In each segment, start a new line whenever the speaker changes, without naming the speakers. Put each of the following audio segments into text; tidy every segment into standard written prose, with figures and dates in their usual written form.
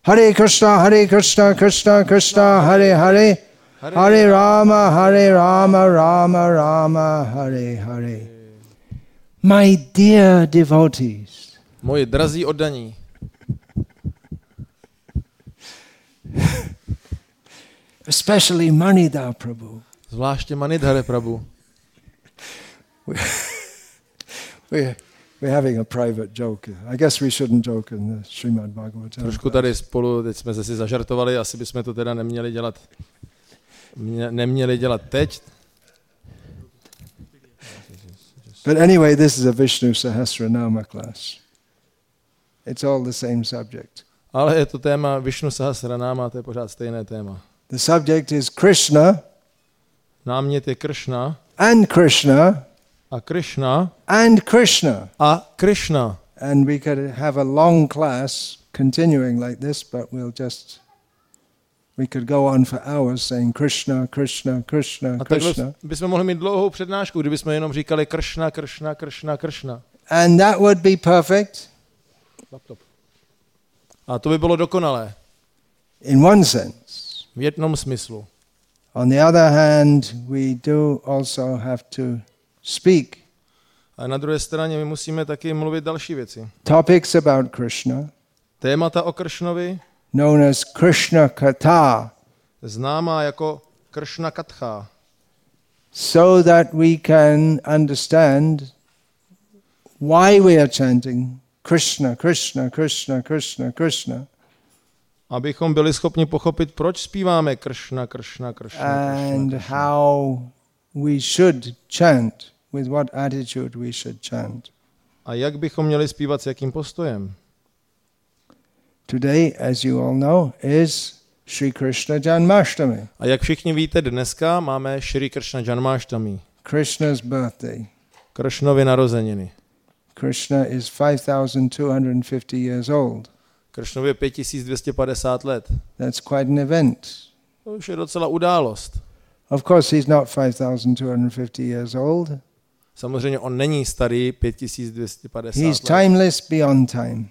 Hare Krishna, Krishna Krishna, Hare Hare, Hare Rama, Rama Rama, Hare Hare. My dear devotees,
moji drazí oddaní,
especially Manidhar Prabhu.
Zvláště Manidhare Prabhu.
We're having a private joke. I guess we shouldn't joke in the Srimad Bhagavatam.
Trošku tady spolu, teď jsme se si zažartovali, asi bychom to teda neměli dělat teď.
But anyway, this is a Vishnu Sahasranama class. It's all the same subject.
Ale je to téma Vishnu Sahasranama, to je pořád stejné téma.
The subject is Krishna.
Námět je Krishna.
And Krishna.
A Krishna.
And Krishna.
A Krishna.
And we could have a long class continuing like this, but we could go on for hours saying Krishna, Krishna, Krishna,
a
Krishna.
Bychom mohli mít dlouhou přednášku, kdybychom jenom říkali Krishna, Krishna, Krishna, Krishna.
And that would be perfect.
A to by bylo dokonalé.
In one sense.
V jednom smyslu.
On the other hand, we do also have to speak.
A na druhé straně my musíme taky mluvit další věci.
Topics about Krishna.
Témata o Krishnovi.
Known as Krishna Katha.
Známá jako Krishna Katha.
So that we can understand why we are chanting Krishna, Krishna, Krishna, Krishna, Krishna.
Abychom byli schopni pochopit, proč zpíváme Krishna, Krishna, Krishna,
and
Krishna.
how we should chant, with what attitude we should chant.
A jak bychom měli zpívat, s jakým postojem?
Today, as you all know, is Sri Krishna Janmashtami.
A jak všichni víte, dneska máme Shri Krishna Janmashtami.
Krishna's birthday.
Krishnovy narozeniny.
Krishna is 5,250 years old.
Krishnovi je 5250 let.
That's quite an event.
To už je docela událost.
Of course, he's not 5,250 years old.
Samozřejmě on není starý 5250
He's
let.
timeless beyond time.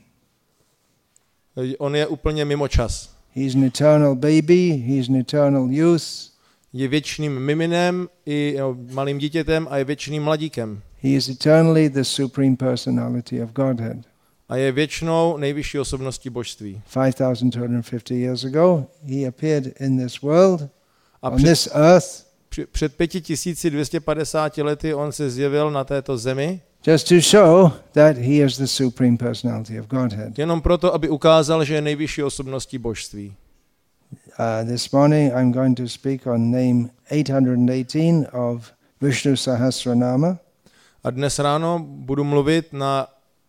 On je úplně mimo čas.
He's an eternal baby, he's an eternal youth.
Je věčným miminem i malým dítětem a je věčným mladíkem.
He is eternally the supreme personality of Godhead.
A je věčnou nejvyšší osobností božství.
5,250 years ago, he appeared in this world,
A
on this earth,
před 5250 lety on se zjevil na této zemi.
just to show that he is the supreme personality of Godhead.
Jenom proto, aby ukázal, že je nejvyšší osobností božství.
This morning I'm going to speak on name 818 of Vishnu Sahasranama.
A dnes ráno budu mluvit na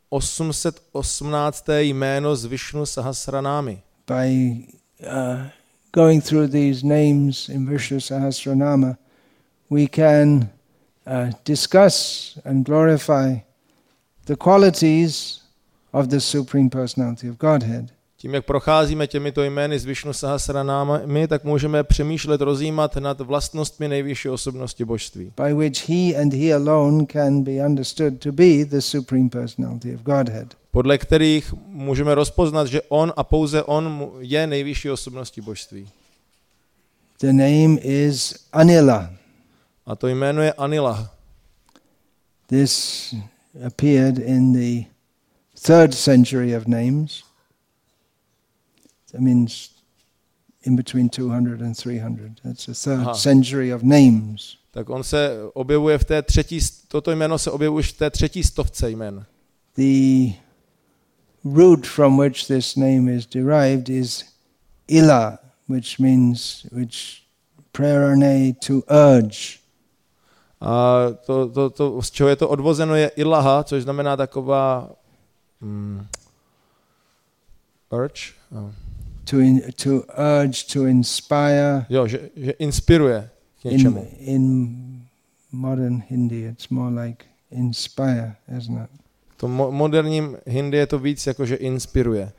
818. jméno z Vishnu Sahasranámy.
By going through these names in Vishnu Sahasranama, we can discuss and glorify the qualities of the Supreme Personality of Godhead.
Tím, jak procházíme těmito jmény z Vishnu Sahasranámy, tak můžeme přemýšlet, rozjímat nad vlastnostmi nejvyšší osobnosti božství.
By which he and he alone can be understood to be the Supreme Personality of Godhead.
Podle kterých můžeme rozpoznat, že on a pouze on je nejvyšší osobností božství.
The name is Anila.
A to jméno je Anila.
This appeared in the 3rd century of names. That means in between 200 and 300. That's the 3rd century of names.
Tak on se objevuje v té toto jméno se objevuje už v té 300 jmen.
The root from which this name is derived is ila, which means prerane to urge.
A to, z čeho je to odvozeno, je ilaha, což znamená taková urge.
To urge, to inspire.
Jo, že inspiruje k něčemu.
In modern Hindi it's more like inspire, isn't it?
To moderním Hindi je to víc jako, že inspiruje.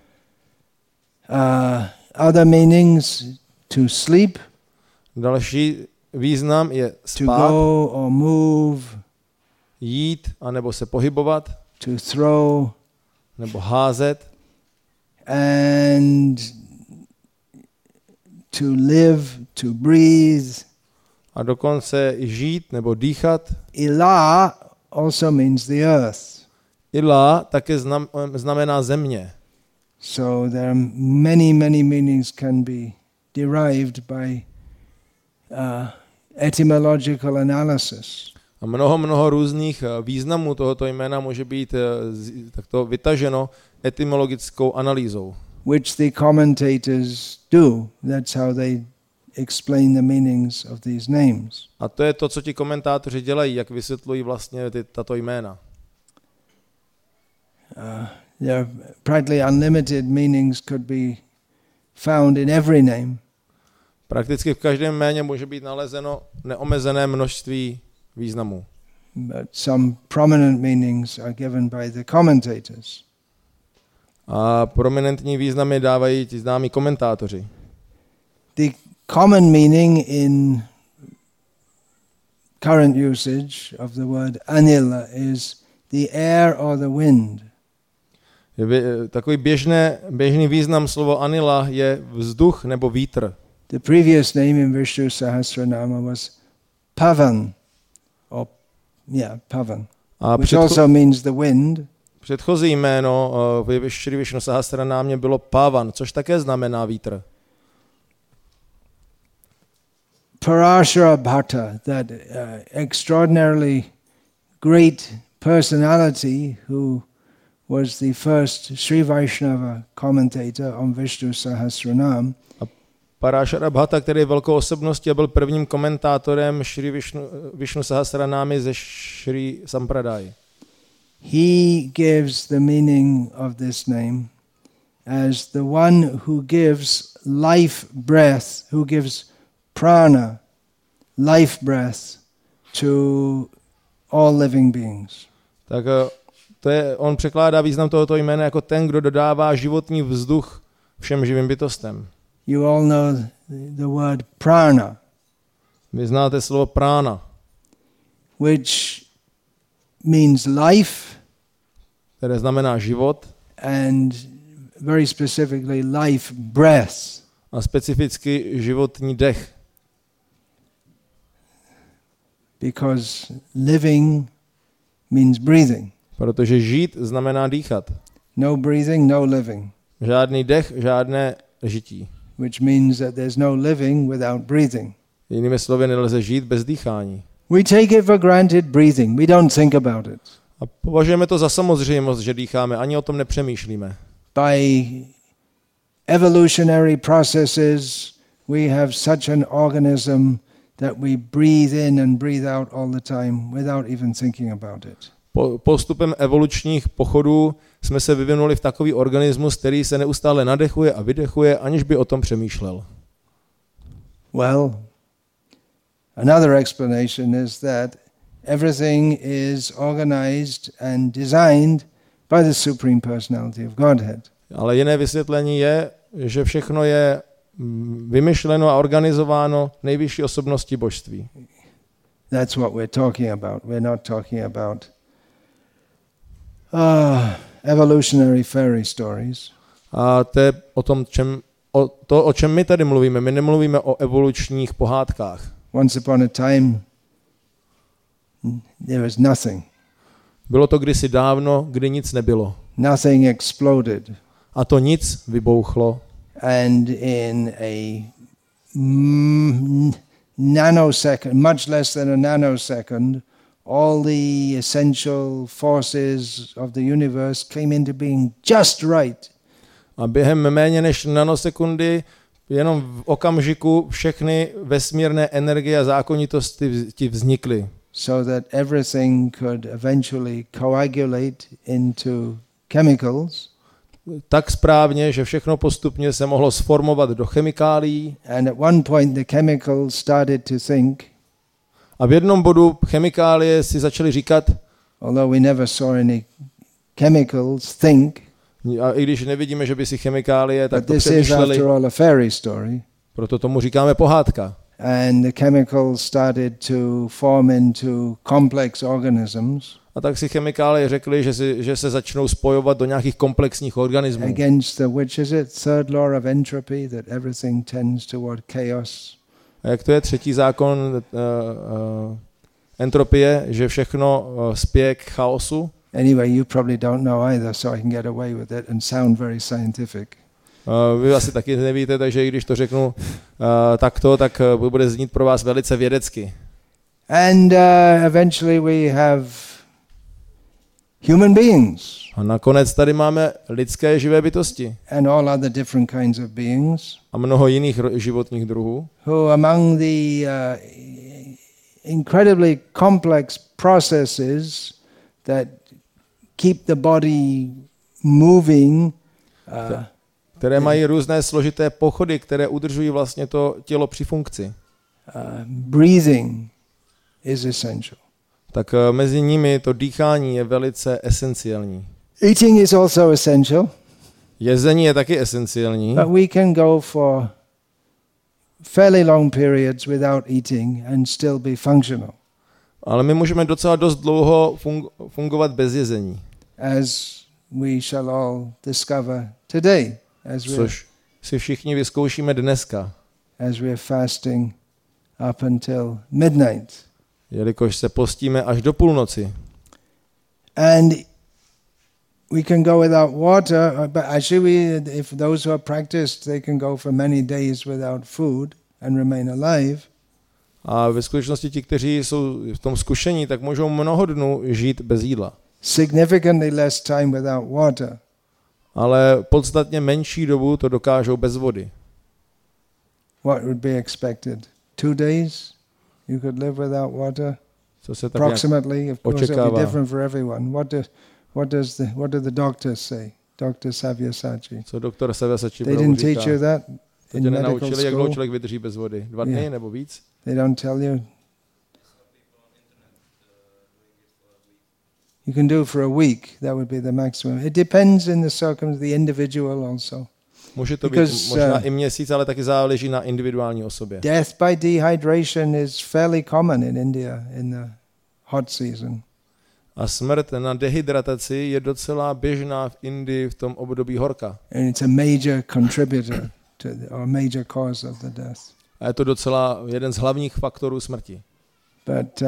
Other meanings, to sleep.
Další význam je spát.
To go or move.
Jít, anebo se pohybovat.
To throw.
Nebo házet.
And to live, to breathe.
A dokonce i žít nebo dýchat.
Ila also means the earth.
Ila také znamená země.
So there are many meanings can be derived by etymological analysis.
A mnoho různých významů tohoto jména může být takto vytaženo etymologickou analýzou.
Which the commentators do. That's how they explain the meanings of these names.
A to je to, co ti komentátoři dělají, jak vysvětlují vlastně tato jména.
There are practically unlimited meanings could be found in every name.
Prakticky v každém jméně může být nalezeno neomezené množství významů.
But some prominent meanings are given by the commentators.
A prominentní významy dávají ti známí komentátoři.
The common meaning in current usage of the word anila is the air or the wind.
Takový běžný význam slova anila je vzduch nebo vítr.
The previous name in Vishnu Sahasranama was Pavan, Pavan, which also means the wind.
Předchozí jméno v Šri Vishnu Sahasranámě bylo Pavan, což také znamená vítr.
Parashara Bhatta, that extraordinarily great personality who was the first Sri Vaishnava commentator on Vishnu Sahasranam.
Parashara Bhatta, který je velkou osobností a byl prvním komentátorem Šri Vishnu Sahasranámy ze Šri Sampradaya.
He gives the meaning of this name as the one who gives life breath, who gives prana, life breath to all living beings.
Tak on překládá význam tohoto jména jako ten, kdo dodává životní vzduch všem živým bytostem.
You all know the word prana.
Vy znáte slovo prána,
which means life,
které znamená život,
and very specifically life breath.
A specificky životní dech.
Because living means breathing.
Protože žít znamená dýchat.
No breathing, no living.
Žádný dech, žádné žití.
Which means that there's no living without breathing.
Jinými slovy, nelze žít bez dýchání.
We take it for granted breathing. We don't think about it.
A považujeme to za samozřejmost, že dýcháme, ani o tom nepřemýšlíme.
By evolutionary processes, we have such an organism that we breathe in and breathe out all the time without even thinking about it.
Postupem evolučních pochodů jsme se vyvinuli v takový organismus, který se neustále nadechuje a vydechuje, aniž by o tom přemýšlel.
Well, another explanation is that everything is organized and designed by the Supreme Personality of Godhead.
Ale jiné vysvětlení je, že všechno je vymyšleno a organizováno nejvyšší osobností božství.
That's what we're talking about. We're not talking about evolutionary fairy stories.
A to je o čem my tady mluvíme. My nemluvíme o evolučních pohádkách.
Once upon a time, there was nothing.
Bylo to kdysi dávno, kdy nic nebylo.
Nothing exploded.
A to nic vybouchlo.
And in a nanosecond, much less than a nanosecond, all the essential forces of the universe came into being just right.
A během méně než nanosekundy, jenom v okamžiku všechny vesmírné energie a zákonitosti vznikly.
So that everything could eventually coagulate into chemicals.
Tak správně, že všechno postupně se mohlo sformovat do chemikálií.
And at one point the chemicals started to think.
A v jednom bodu chemikálie si začaly říkat,
although we never saw any chemicals think.
A i když nevidíme, že by si chemikálie tak to
přemýšleli. But this is after all a fairy story.
Proto tomu říkáme pohádka.
And the chemicals started to form into complex organisms.
A tak si chemikálie řekli, že se začnou spojovat do nějakých komplexních organismů.
Against the, which is it, third law of entropy, that everything tends toward chaos.
A jak to je třetí zákon entropie, že všechno spěje k chaosu?
Anyway, you probably don't know either, so I can get away with it and sound very scientific.
Vy asi taky nevíte, takže i když to řeknu takto, tak bude znít pro vás velice vědecky.
And eventually we have human beings.
A nakonec tady máme lidské živé bytosti.
And all other different kinds of beings.
A mnoho jiných životních druhů.
Who among the incredibly complex processes that keep the body moving,
které mají různé složité pochody, které udržují vlastně to tělo při funkci.
Breathing is essential.
Tak mezi nimi to dýchání je velice esenciální.
Eating is also essential.
Jezení je taky esenciální.
But we can go for fairly long periods without eating and still be functional.
Ale my můžeme docela dost dlouho fungovat bez jezení.
As we shall all discover today.
Což si všichni vyzkoušíme dneska.
As we are fasting up until midnight.
Jelikož se postíme až do půlnoci.
And we can go without water, but actually if those who are practiced, they can go for many days without food and remain alive.
A ve skutečnosti ti, kteří jsou v tom zkušení, tak můžou mnoho dnů žít bez jídla.
Significantly less time without water.
Ale podstatně menší dobu to dokážou bez vody.
What would be expected? 2 days you could live without water?
Co se tak
approximately, of course
očekává.
it'll be different for everyone. What do the doctors say? Dr. Savyasachi.
Co doktor Savyasachi
They didn't teach you that in medical
nenaučili, jak
school?
člověk vydrží bez vody. 2 dny nebo víc?
They don't tell you. You can do for a week. That would be the maximum. It depends in the circumstance, the individual also.
Může to být možná i měsíc, ale taky záleží na individuální osobě.
Death by dehydration is fairly common in India in the hot season.
A smrt na dehydrataci je docela běžná v Indii v tom období horka.
And it's a major contributor to or major cause of the death.
A je to docela jeden z hlavních faktorů smrti.
But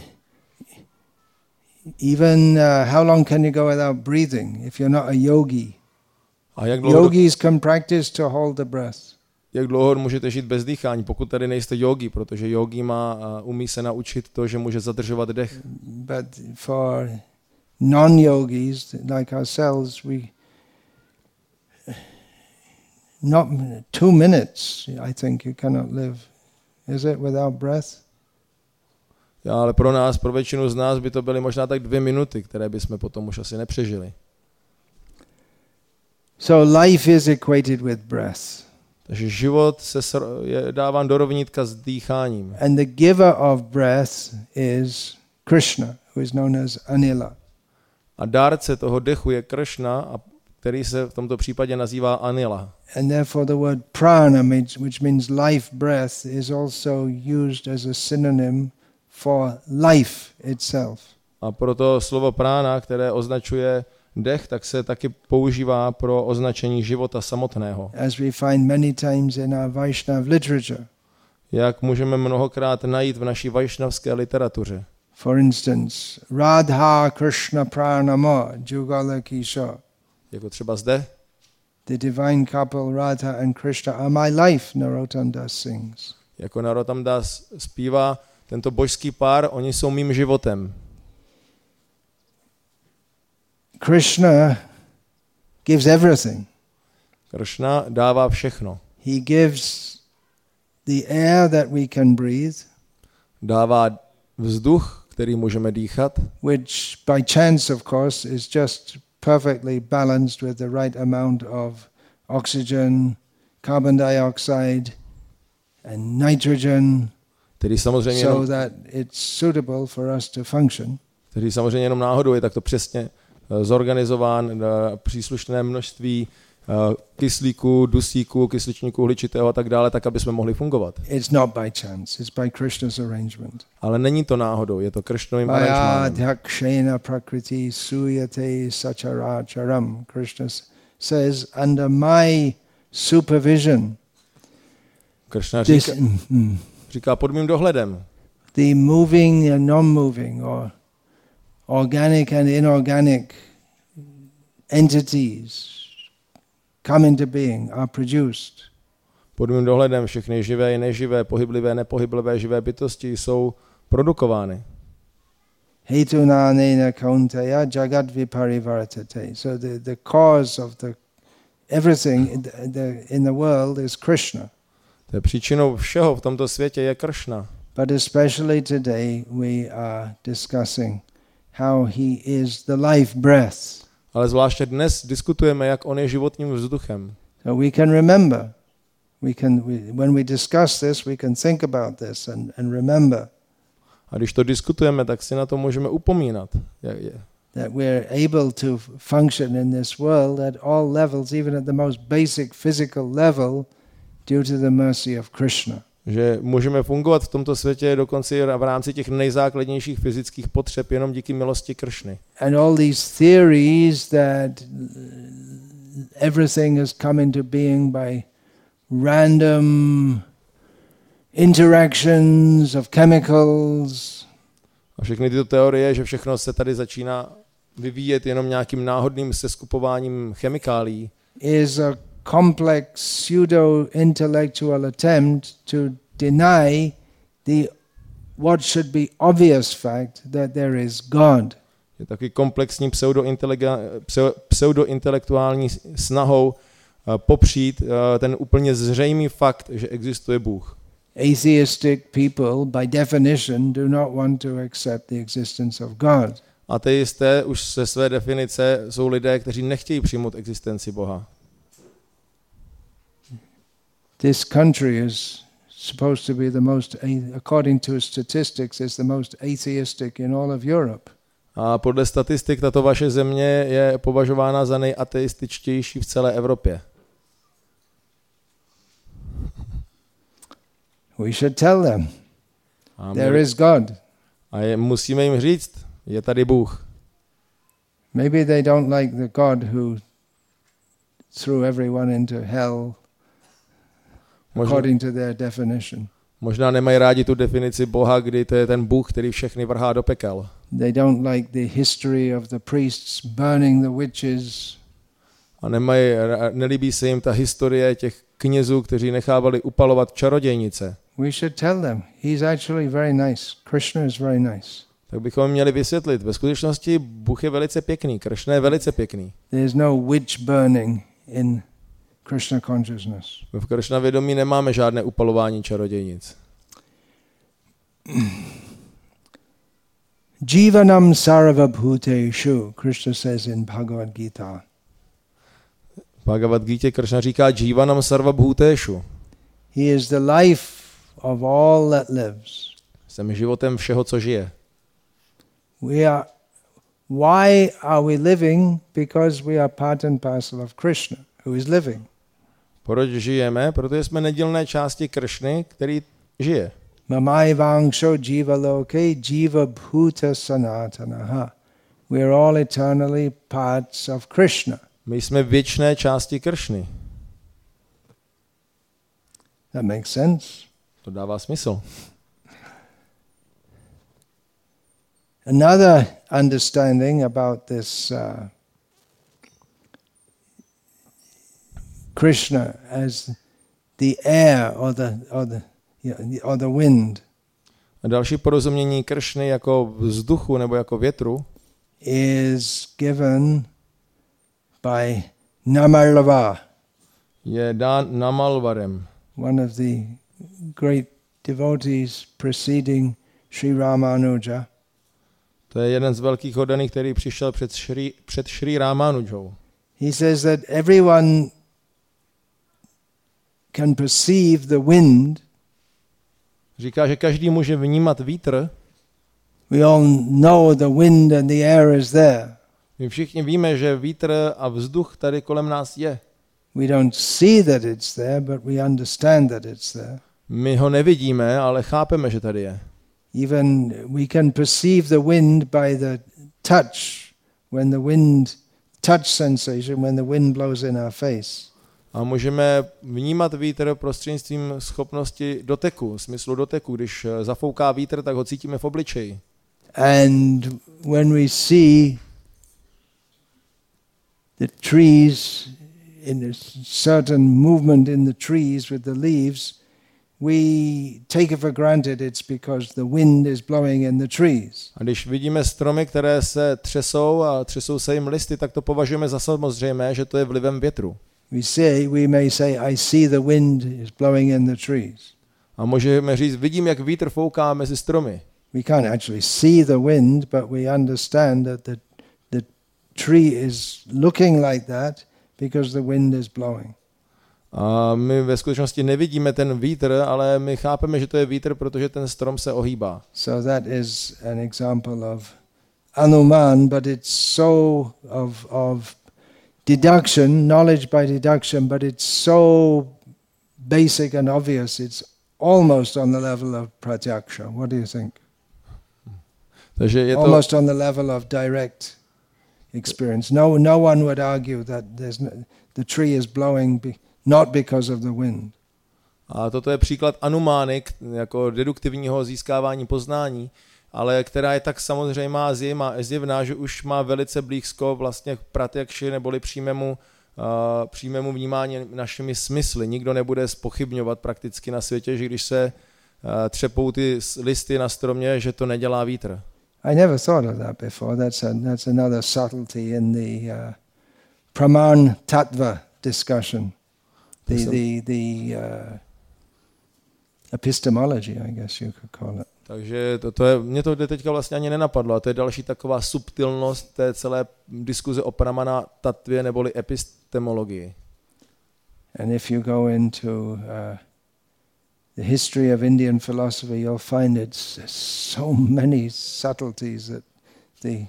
even how long can you go without breathing if you're not a yogi?
A jak dlouho
Yogis can practice to hold the breath.
Jak dlouho můžete žít bez dýchání, pokud tady nejste yogi, protože yogi umí se naučit to, že může zadržovat dech.
But for non-yogis like ourselves, we not 2 minutes. I think you cannot live. Is it without breath?
Já, ale pro nás, pro většinu z nás by to byly možná tak 2 minuty, které bychom potom už asi nepřežili.
So life is equated with breath.
Takže život je dáván do rovnítka s dýcháním.
And the giver of breath is Krishna, who is known as Anila.
A dárce toho dechu je Krishna, který se v tomto případě nazývá Anila.
And therefore the word prana, which means life breath, is also used as a synonym for life itself.
A proto slovo prána, které označuje dech, tak se taky používá pro označení života samotného.
As we find many times in our Vaishnav literature.
Jak můžeme mnohokrát najít v naší vaishnavské literatuře.
For instance, Radha Krishna Pranama Jugala Kishore.
Jako třeba zde.
The divine couple Radha and Krishna are my life, Narottam Das sings.
Jako Narottam Das zpívá, tento božský pár, oni jsou mým životem.
Krishna gives everything.
Krishna dává všechno.
He gives the air that we can breathe.
Dává vzduch, který můžeme dýchat.
Which by chance, of course, is just perfectly balanced with the right amount of oxygen, carbon dioxide and nitrogen.
Který samozřejmě
so that it's suitable for us to function.
Který samozřejmě jenom náhodou je takto přesně zorganizován příslušné množství kyslíku, dusíku, kysličníku uhličitého a tak dále, tak aby jsme mohli fungovat.
It's not by chance, it's by Krishna's arrangement.
Ale není to náhodou, je to Krishnovým aranžmánem.
Adhyakshena prakriti suyate sacharacharam. Krishna says, under my supervision,
Krishna říká pod mým dohledem.
The moving and non-moving, or organic and inorganic entities come into being, are produced.
Pod mým dohledem všechny živé i neživé, pohyblivé, nepohyblivé, živé bytosti jsou produkovány.
Hetunanena kaunteya jagat viparivartate. So the cause of everything in the world is Krishna.
To je příčinou všeho v tomto světě je Krishna.
But especially today we are discussing how he is the life breath.
Ale zvláště dnes diskutujeme, jak on je životním vzduchem.
So we can remember. When we discuss this, we can think about this and remember.
A když to diskutujeme, tak si na to můžeme upomínat.
That we're able to function in this world at all levels, even at the most basic physical level, due to the mercy of Krishna.
Že můžeme fungovat v tomto světě dokonce v rámci těch nejzákladnějších fyzických potřeb jenom díky milosti Krishny.
And all these theories that everything has come into being by random interactions of chemicals. A
všechny tyto teorie, že všechno se tady začíná vyvíjet jenom nějakým náhodným seskupováním chemikálií,
is a complex pseudo-intellectual attempt to deny what should be obvious fact that there is God.
Je taky komplexní pseudointelektuální snahou popřít ten úplně zřejmý fakt, že existuje Bůh.
Atheistic people by definition do not want to accept the existence of God.
Ateisté už ze své definice jsou lidé, kteří nechtějí přijmout existenci Boha.
This country is supposed to be the most, according to statistics, is the most atheistic in all of Europe.
A podle statistik tato vaše země je považována za nejateističtější v celé Evropě.
We should tell them, there is God.
A musíme jim říct, je tady Bůh.
Maybe they don't like the God who threw everyone into hell. According to their definition.
Možná nemají rádi tu definici Boha, kdy to je ten Bůh, který všechny vrhá do pekel.
They don't like the history of the priests burning the witches.
A nelíbí se jim ta historie těch knězů, kteří nechávali upalovat čarodějnice.
We should tell them, he's actually very nice. Krishna is very nice.
Tak bychom měli vysvětlit. Ve skutečnosti Bůh je velice pěkný, Krishna je velice pěkný.
There is no witch burning in Krishna consciousness.
V Krishna vědomí nemáme žádné upalování čarodějnic.
Jivanam sarvabhuteshu, Krishna says in Bhagavad Gita.
Bhagavad Gita Krishna říká Jivanam sarvabhuteshu.
He is the life of all that lives.
Jsem životem všeho, co žije.
Why are we living? Because we are part and parcel of Krishna, who is living.
Proč žijeme? Protože jsme nedílné části Krishny, který žije.
Mamai vangsho jiva loke jiva bhuta sanatanaha. We are all eternally parts of Krishna.
My jsme věčné části Krishny.
That makes sense.
To dává smysl.
Another understanding about this Krishna as the air or the wind.
A další porozumění Krishny jako vzduchu nebo jako větru
is given by Namalva.
Je dán Namalvarem.
One of the great devotees preceding Sri Ramanuja.
To je jeden z velkých oddaných, který přišel před Sri Ramanujou.
He says that everyone can perceive the wind.
Říká, že každý může vnímat vítr.
We all know the wind and the air is there.
My všichni víme, že vítr a vzduch tady kolem nás je.
We don't see that it's there, but we understand that it's there.
My ho nevidíme, ale chápeme, že tady je.
Even we can perceive the wind by the touch, when the wind, touch sensation, when the wind blows in our face.
A můžeme vnímat vítr prostřednictvím schopnosti doteku, smyslu doteku. Když zafouká vítr, tak ho cítíme v obličeji.
And when we see the trees, in a certain movement in the trees with the leaves, we take it for granted it's because the wind is blowing in the trees.
A když vidíme stromy, které se třesou a třesou se jim listy, tak to považujeme za samozřejmé, že to je vlivem větru.
We may say, I see the wind is blowing in the trees.
A můžeme říct, vidím, jak vítr fouká mezi stromy.
We can't actually see the wind, but we understand that the tree is looking like that because the wind is blowing.
A my ve skutečnosti nevidíme ten vítr, ale my chápeme, že to je vítr, protože ten strom se ohýbá.
So that is an example of anuman, but it's so of deduction, knowledge by deduction, but it's so basic and obvious, it's almost on the level of pratyaksha. What do you think?
Takže je to
almost on the level of direct experience. No one would argue that the tree is blowing not because of the wind.
A toto je příklad anumány, jako deduktivního získávání poznání, ale která je tak samozřejmá a zjevná, že už má velice blízko vlastně k pratyakši neboli přímému vnímání našimi smysly. Nikdo nebude zpochybňovat prakticky na světě, že když se třepou ty listy na stromě, že to nedělá vítr.
I never thought of that before. That's another subtlety in the Praman Tattva discussion. The epistemology, I guess you could call it.
Takže mě to teďka vlastně ani nenapadlo. A to je další taková subtilnost té celé diskuze o Pramana tattvě neboli epistemologii.
And if you go into the history of Indian philosophy, you'll find it's so many subtleties that the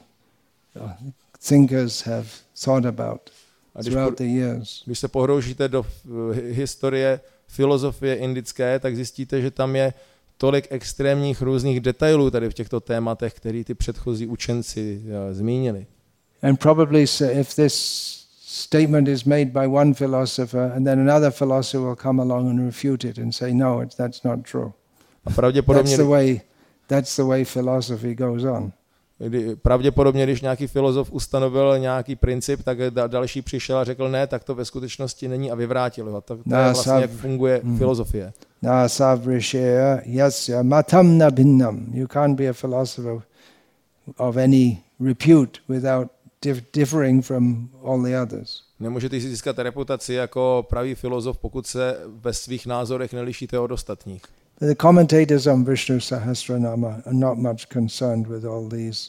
thinkers have thought about throughout the years.
Když se pohroužíte do historie filozofie indické, tak zjistíte, že tam je tolik extrémních různých detailů tady v těchto tématech, které ty předchozí učenci zmínili.
And probably if this statement is made by one philosopher and then another philosopher will come along and refute it and say no, that's not true.
A pravděpodobně
that's the way philosophy goes on.
Pravděpodobně, když nějaký filozof ustanovil nějaký princip, tak další přišel a řekl ne, tak to ve skutečnosti není a vyvrátil ho. To je vlastně, jak funguje filozofie.
Nasavrishya yasya matam na bhinnam. You can't be a philosopher of any repute without differing from all the others.
Nemůžete si získat reputaci jako pravý filozof, pokud se ve svých názorech nelišíte od ostatních.
The commentators on Vishnu Sahasranama are not much concerned with all these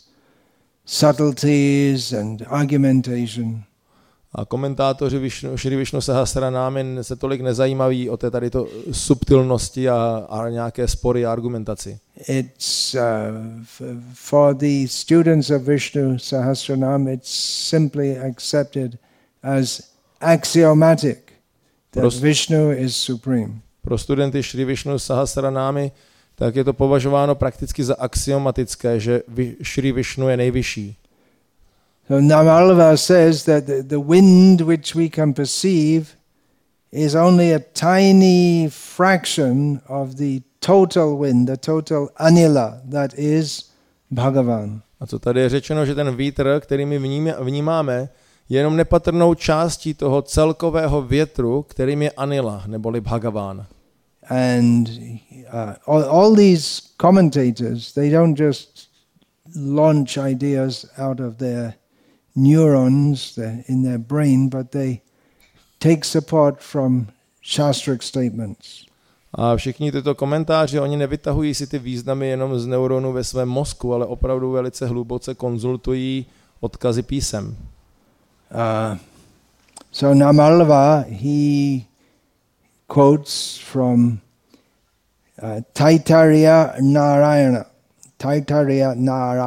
subtleties and argumentation.
A komentátoři Šri Vishnu Sahasranami se tolik nezajímaví o tadyto subtilnosti a nějaké spory a argumentaci.
It's for the students of Vishnu Sahasranam, it's simply accepted as axiomatic that Vishnu is supreme.
Pro studenty Šri Vishnu Sahasranami tak je to považováno prakticky za axiomatické, že Šri Vishnu je nejvyšší.
So Namalva says that the wind which we can perceive is only a tiny fraction of the total wind, the total anila, that is Bhagavan.
A co tady je řečeno, že ten vítr, který my vnímáme, je jenom nepatrnou částí toho celkového větru, kterým je anila, neboli Bhagavan.
And all these commentators, they don't just launch ideas out of their neurons in their brain, but they take support from shastric statements.
A všichni tyto komentáři, oni nevytahují si ty významy jenom z neuronů ve svém mozku, ale opravdu velice hluboce konzultují odkazy písem.
So Namalva, he quotes from Taittiriya Narayana. Taittiriya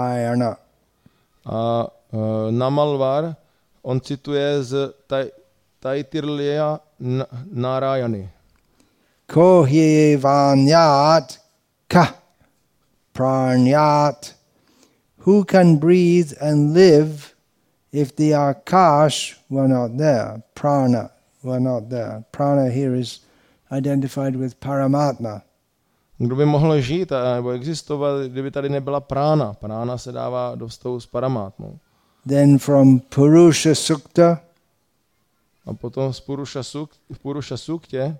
Narayana.
A Namalvar, on cituje z Taitirlya Narayani.
Ko hi vanyat ka pranyat. Who can breathe and live if the akash were not there, prana were not there? Prana here is identified with Paramatma.
Kdo by mohl žít nebo existovat, kdyby tady nebyla prána? Prána se dává do vztahu s Paramátmou.
Then from Purusha Sukta,
A potom z Purusha Suktě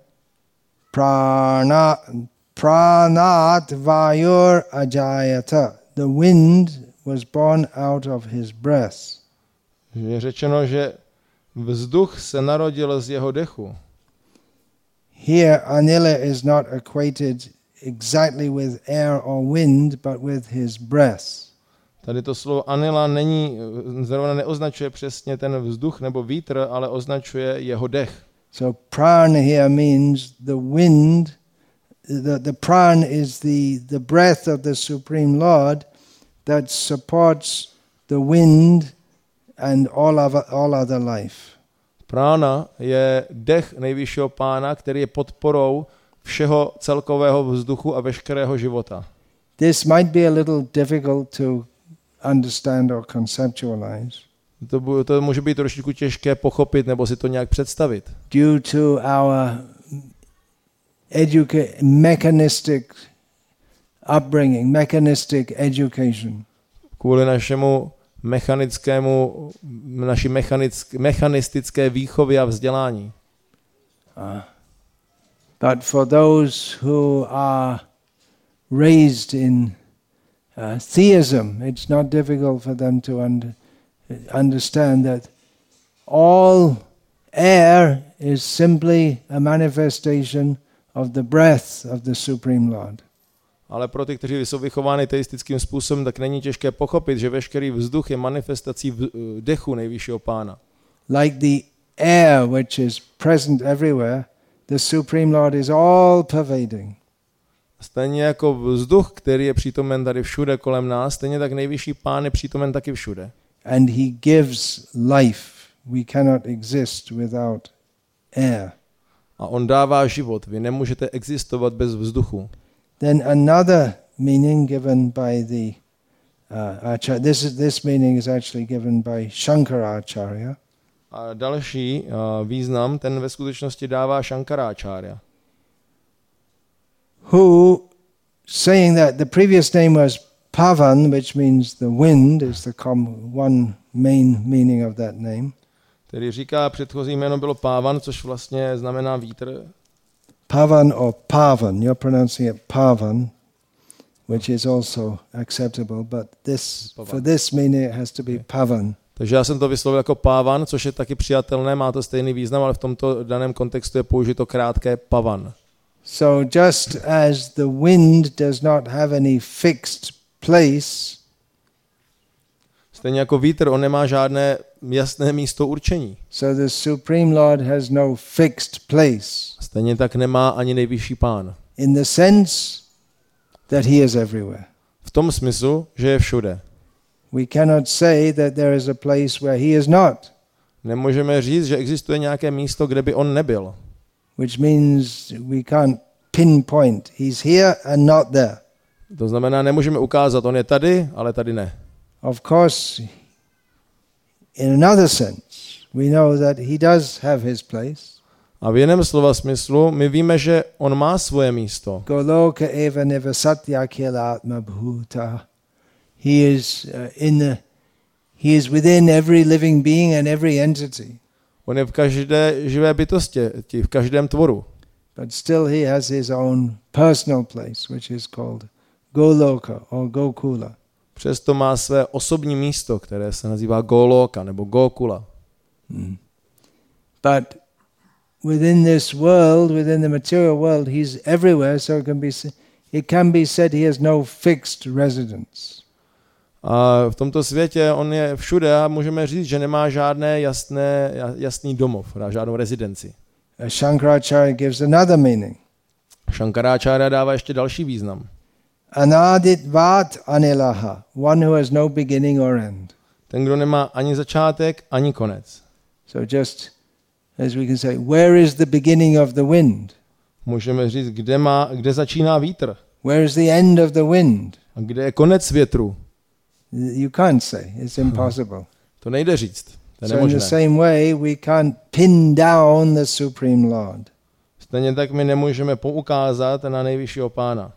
pranat vayur ajayata. The wind was born out of his breath.
je řečeno, že vzduch se narodil z jeho dechu.
Here Anila is not equated exactly with air or wind, but with his breath.
Tady to slovo Anila zrovna neoznačuje přesně ten vzduch nebo vítr, ale označuje jeho dech.
So pran here means the wind, the pran is the breath of the Supreme Lord that supports the wind and all other life.
Prána je dech nejvyššího pána, který je podporou všeho celkového vzduchu a veškerého života.
This might be a little difficult to understand or conceptualize.
To může být trošičku těžké pochopit nebo si to nějak představit.
Due to our mechanistic upbringing, mechanistic education.
Kvůli naší mechanistické výchově a vzdělání.
But for those who are raised in theism, it's not difficult for them to understand that all air is simply a manifestation of the breath of the Supreme Lord.
Ale pro ty, kteří jsou vychováni teistickým způsobem, tak není těžké pochopit, že veškerý vzduch je manifestací dechu nejvyššího pána.
Like the air which is present everywhere, the Supreme Lord is all pervading.
Stejně jako vzduch, který je přítomen tady všude kolem nás, stejně tak nejvyšší pán je přítomen taky všude.
And he gives life. We cannot exist without air.
A on dává život. Vy nemůžete existovat bez vzduchu.
Then another meaning given by the Acharya. This meaning is actually given by Shankaracharya.
A další význam, ten ve skutečnosti dává Shankaracharya.
Who, saying that the previous name was Pavan, which means the wind, is the one main meaning of that name.
Který říká, předchozí jméno bylo Pávan, což vlastně znamená vítr.
Pavan or Pavan, you're pronouncing it Pavan, which is also acceptable, but for this meaning it has to be Pavan.
Takže já jsem to vyslovil jako Pávan, což je taky přijatelné, má to stejný význam, ale v tomto daném kontextu je použito krátké Pavan.
So just as the wind does not have any fixed place,
stejně jako vítr, on nemá žádné jasné místo určení.
So the Supreme Lord has no fixed place.
Stejně tak nemá ani nejvyšší pán.
In the sense that he is everywhere.
V tom smyslu, že je všude.
We cannot say that there is a place where he is not.
Nemůžeme říct, že existuje nějaké místo, kde by on nebyl.
Which means we can't pinpoint. He's here and not there.
To znamená, nemůžeme ukázat, on je tady, ale tady ne.
Of course, in another sense, we know that he does have his place.
A v jiném slova smyslu, my víme, že on má svoje místo.
Goloka eva nevasatya atma bhuta. He is within every living being and every entity.
On je v každé živé bytosti, v každém tvoru.
But still he has his own personal place, which is called Goloka or Gokula.
Přesto má své osobní místo, které se nazývá Goloka nebo Gokula.
But within this world, within the material world, he's everywhere, so it can be said he has no fixed residence.
A v tomto světě on je všude a můžeme říct, že nemá žádné jasný domov, žádnou rezidenci.
Shankaracharya gives another meaning.
Shankaracharya dává ještě další význam.
Anaditvat anilaha, one who has no beginning or end.
Ten, kdo nemá ani začátek, ani konec.
So just As we can say, where is the beginning of the wind?
Můžeme říct, kde začíná vítr
Where is the end of the wind?
a kde je konec větru.
You can't say. It's impossible.
To nejde říct. To je
So in the
nemožné.
same way, we can't pin down the Supreme Lord.
Stejně tak my nemůžeme poukázat na nejvyššího pána.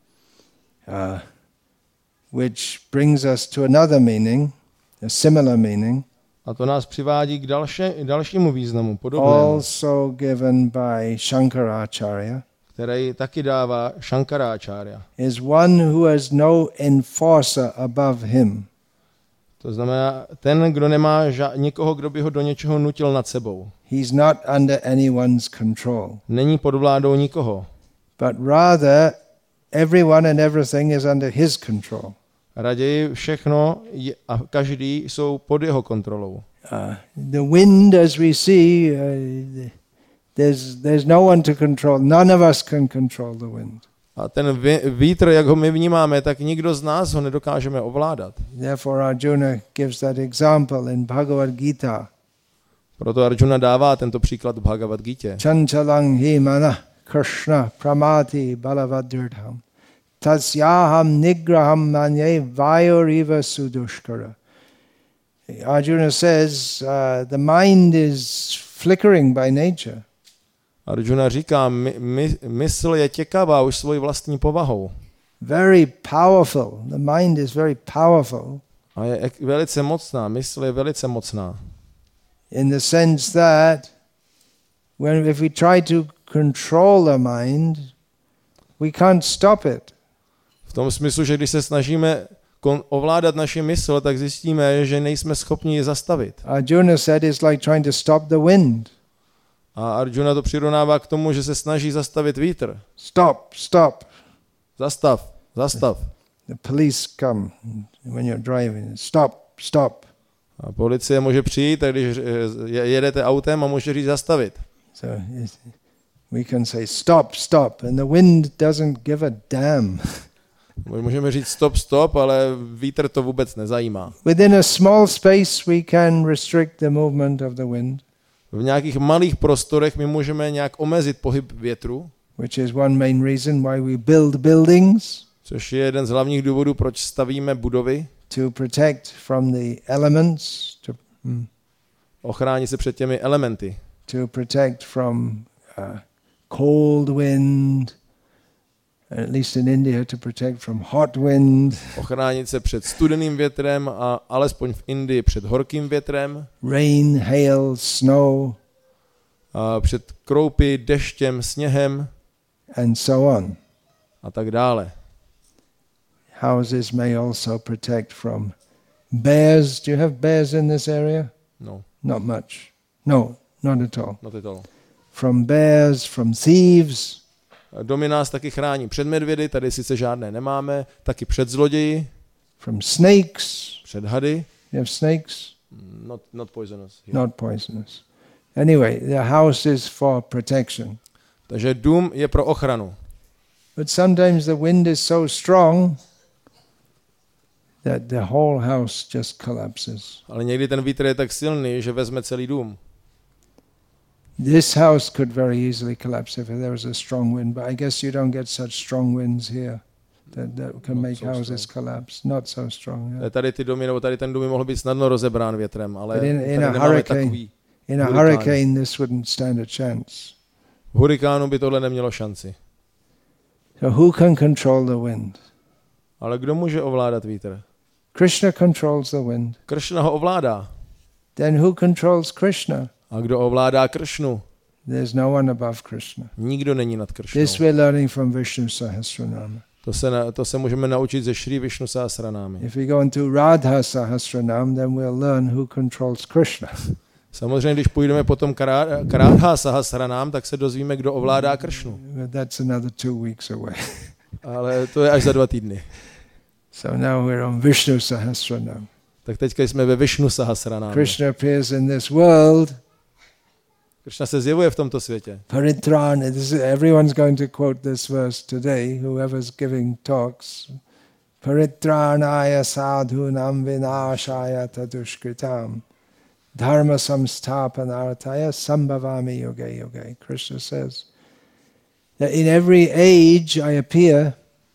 Which brings us to another meaning, a similar meaning,
A to nás přivádí k dalšímu významu, podobnému,
also given by Shankaracharya,
který taky dává Shankaracharya.
is one who has no enforcer above him.
To znamená, ten, kdo nemá nikoho, kdo by ho do něčeho nutil nad sebou.
He's not under anyone's control,
Není pod vládou nikoho.
but rather everyone and everything is under his control.
Raději všechno a každý jsou pod jeho kontrolou.
The wind, as we see, there's no one to control. None of us can control the wind.
A ten vítr, jak ho my vnímáme, tak nikdo z nás ho nedokážeme ovládat.
Therefore Arjuna gives that example in Bhagavad Gita.
Proto Arjuna dává tento příklad v Bhagavad Gita.
Chanchalang hi mana Krishna pramati balavadrdham tasyaham nigraham manye vayuriva sudushkara. Arjuna says the mind is flickering by nature.
Arjuna říká, mysl je těkavá už svojí vlastní povahou.
Very powerful. The mind is very powerful.
A je velice mocná, mysl je velice mocná.
In the sense that if we try to control the mind, we can't stop it.
V tom smyslu, že když se snažíme ovládat naši mysl, tak zjistíme, že nejsme schopni ji zastavit.
Arjuna said it's like trying to stop the wind.
A Arjuna to přirovnává k tomu, že se snaží zastavit vítr.
Stop, stop.
Zastav, zastav.
The police come when you're driving. Stop, stop.
A policie může přijít, a když jedete autem a může říct zastavit.
So we can say stop, stop, and the wind doesn't give a damn.
Můžeme říct stop, stop, ale vítr to vůbec nezajímá.
Within a small space we can restrict the movement of the wind,
V nějakých malých prostorech my můžeme nějak omezit pohyb větru,
which is one main reason why we build buildings,
což je jeden z hlavních důvodů, proč stavíme budovy,
to protect from the elements,
ochránit se před těmi elementy,
to protect from cold wind, at least in India to protect from hot wind,
ochránit se před studeným větrem a alespoň v Indii před horkým větrem,
rain, hail, snow,
a před kroupy, deštěm, sněhem
and so on.
a tak dále.
Houses may also protect from bears. Do you have bears in this area?
No,
Not much. No, not at all.
not at all.
From bears, from thieves,
Domy nás taky chrání před medvědy, tady sice žádné nemáme, taky před zloději,
from snakes.
před hady.
You have snakes?
Not poisonous.
Not poisonous. Anyway, the house is for protection.
Takže dům je pro ochranu.
But sometimes the wind is so strong that the whole house just collapses.
Ale někdy ten vítr je tak silný, že vezme celý dům.
This house could very easily collapse if there was a strong wind, but I guess you don't get such strong winds here that can
Not
make
so
houses
strong.
collapse. Not so strong. Yeah.
Tady ty domy, nebo tady ten dům by mohl být snadno rozebrán větrem, ale
But in
tady
a
nemáme
hurricane,
takový.
in a
hurricane.
hurricane, this wouldn't stand a chance.
V hurikánu by tohle nemělo šanci.
So who can control the wind?
Ale kdo může ovládat vítr?
Krishna controls the wind.
Kršna ho ovládá.
Then who controls Krishna?
A kdo ovládá Kršnu?
There's no one above Krishna.
Nikdo není nad Kršnou.
This we're learning from Vishnu Sahasranama.
To se můžeme naučit ze Šrí Višnu Sahasranámy.
If we go into Radha Sahasranam, then we'll learn who controls Krishna.
Samozřejmě, když půjdeme potom k Radha Sahasranám, tak se dozvíme, kdo ovládá Kršnu.
But that's another 2 weeks away.
Ale to je až za 2 týdny.
So now we're on Vishnu Sahasranam.
Tak teďka jsme ve Višnu Sahasranámě.
Krishna appears in this world.
Kršna se zjevuje v tomto světě.
Paritran, everyone's going to quote this verse today, whoever's giving talks. Paritranaya sadhunam vinashaya tadushkritam. dharma samsthapanarthaya sambhavami yoge yoge. Krishna says that in every age I appear.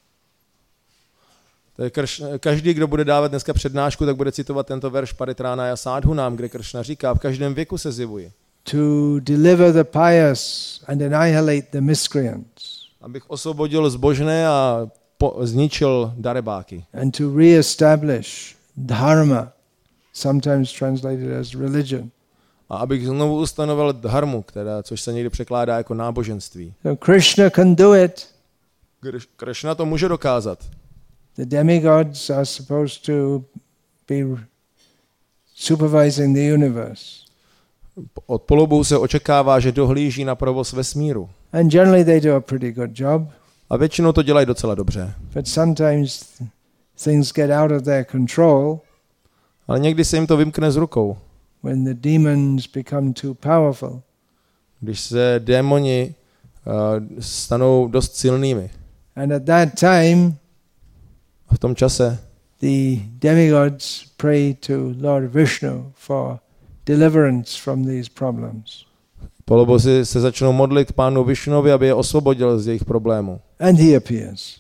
Každý, kdo bude dávat dneska přednášku, tak bude citovat tento verš Paritránaya Sadhunám, kde Krishna říká, v každém věku se zjevuji.
To deliver the pious and annihilate the miscreants.
Abych osvobodil zbožné a zničil darebáky.
And to re-establish dharma, sometimes translated as religion.
A abych znovu ustanovil dharmu, což se někdy překládá jako náboženství.
So Krishna can do it.
Krishna to může dokázat.
The demigods are supposed to be supervising the universe.
Od polobohů se očekává, že dohlíží na provoz vesmíru.
And generally they do a pretty good job.
A většinou to dělají docela dobře.
But sometimes things get out of their control.
Ale někdy se jim to vymkne z rukou.
When the demons become too powerful.
Když se démoni stanou dost silnými.
And at that time,
v tom čase
the demigods pray to Lord Vishnu for deliverance from these problems.
Polobozi se začnou modlit k Pánu Višnovi, aby je osvobodil z jejich problémů.
And he appears.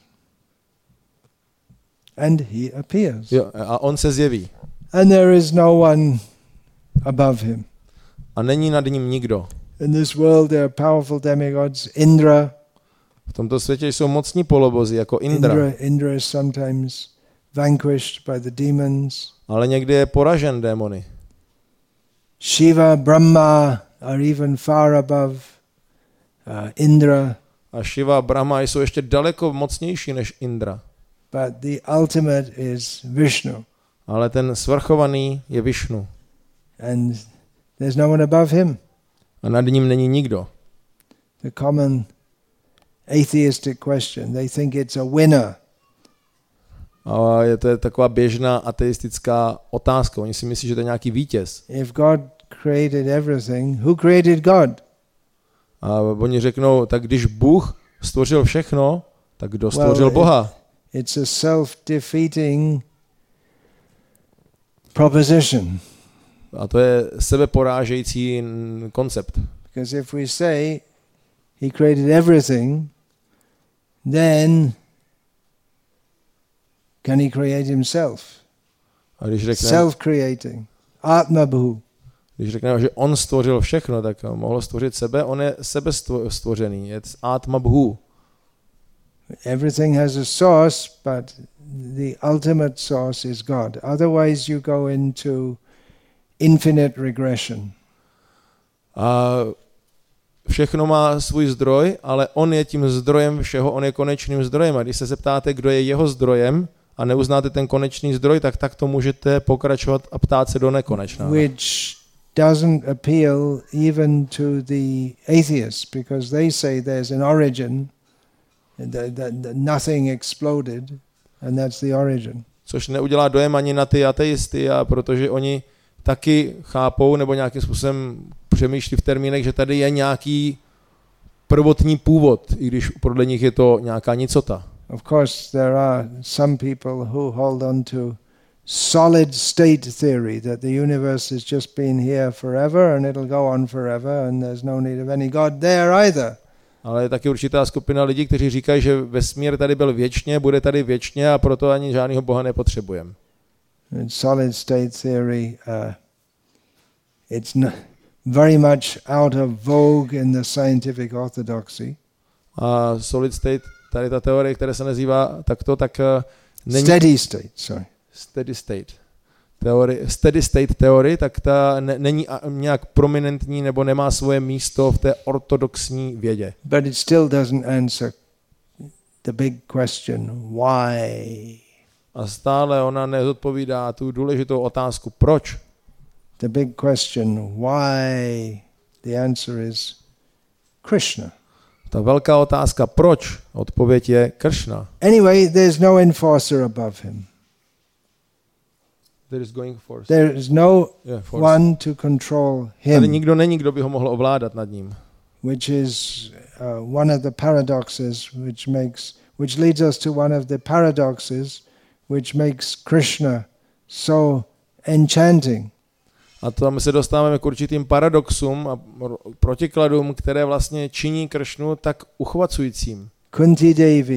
And he appears.
Jo, a on se zjeví.
And there is no one above him.
A není nad ním nikdo.
In this world there are powerful demigods. Indra.
V tomto světě jsou mocní polobozi jako Indra.
Indra is sometimes vanquished by the demons.
Ale někdy je poražen démony.
Shiva, Brahma are even far above Indra.
A Shiva a Brahma jsou ještě daleko mocnější než Indra.
But the ultimate is Vishnu.
Ale ten svrchovaný je Višnu.
And there's no one above him.
A nad ním není nikdo.
The common atheistic question, they think it's a winner.
A to je taková běžná ateistická otázka. Oni si myslí, že to je nějaký vítěz.
If God created everything, who created God?
A oni řeknou, tak když Bůh stvořil všechno, tak kdo stvořil Boha?
It's a self-defeating proposition.
A to je sebeporážející koncept.
Because if we say he created everything, then can he create himself?
A když řekneme,
self-creating, Atmabhu.
Když řekneme, že on stvořil všechno, tak mohl stvořit sebe, on je sebestvořený, je Atmabhu.
Everything has a source, but the ultimate source is God. Otherwise you go into infinite regression.
A všechno má svůj zdroj, ale on je tím zdrojem všeho, on je konečným zdrojem. A když se zeptáte, kdo je jeho zdrojem a neuznáte ten konečný zdroj, tak to můžete pokračovat a ptát se do nekonečna.
Which doesn't appeal even to the atheists, because they say there's an origin, that nothing exploded, and that's the origin.
Což neudělá dojem ani na ty ateisty, a protože oni taky chápou nebo nějakým způsobem přemýšlí v termínech, že tady je nějaký prvotní původ, i když podle nich je to nějaká nicota.
Of course there are some people who hold on to solid state theory that the universe has just been here forever and it'll go on forever and there's no need of any God there either.
Ale je taky určitá skupina lidí, kteří říkají, že vesmír tady byl věčně, bude tady věčně a proto ani žádného Boha nepotřebujeme.
Solid state theory, it's very much out of vogue in the scientific orthodoxy.
A solid state, tady ta teorie, která se nazývá takto, tak není... Steady state teorie, tak ta není nějak prominentní nebo nemá svoje místo v té ortodoxní vědě.
But it still doesn't answer the big question, why?
A stále ona nezodpovídá tu důležitou otázku, proč?
The big question, why? The answer is Krishna.
Ta velká otázka, proč? Odpověď je Krishna.
Anyway, there's no enforcer above him. There is no one to control him.
Tady nikdo není, kdo by ho mohl ovládat nad ním.
Which is one of the paradoxes which leads us to one of the paradoxes which makes Krishna so enchanting.
A tam se dostáváme k určitým paradoxům a protikladům, které vlastně činí Kršnu tak uchvacujícím.
Kunti Devi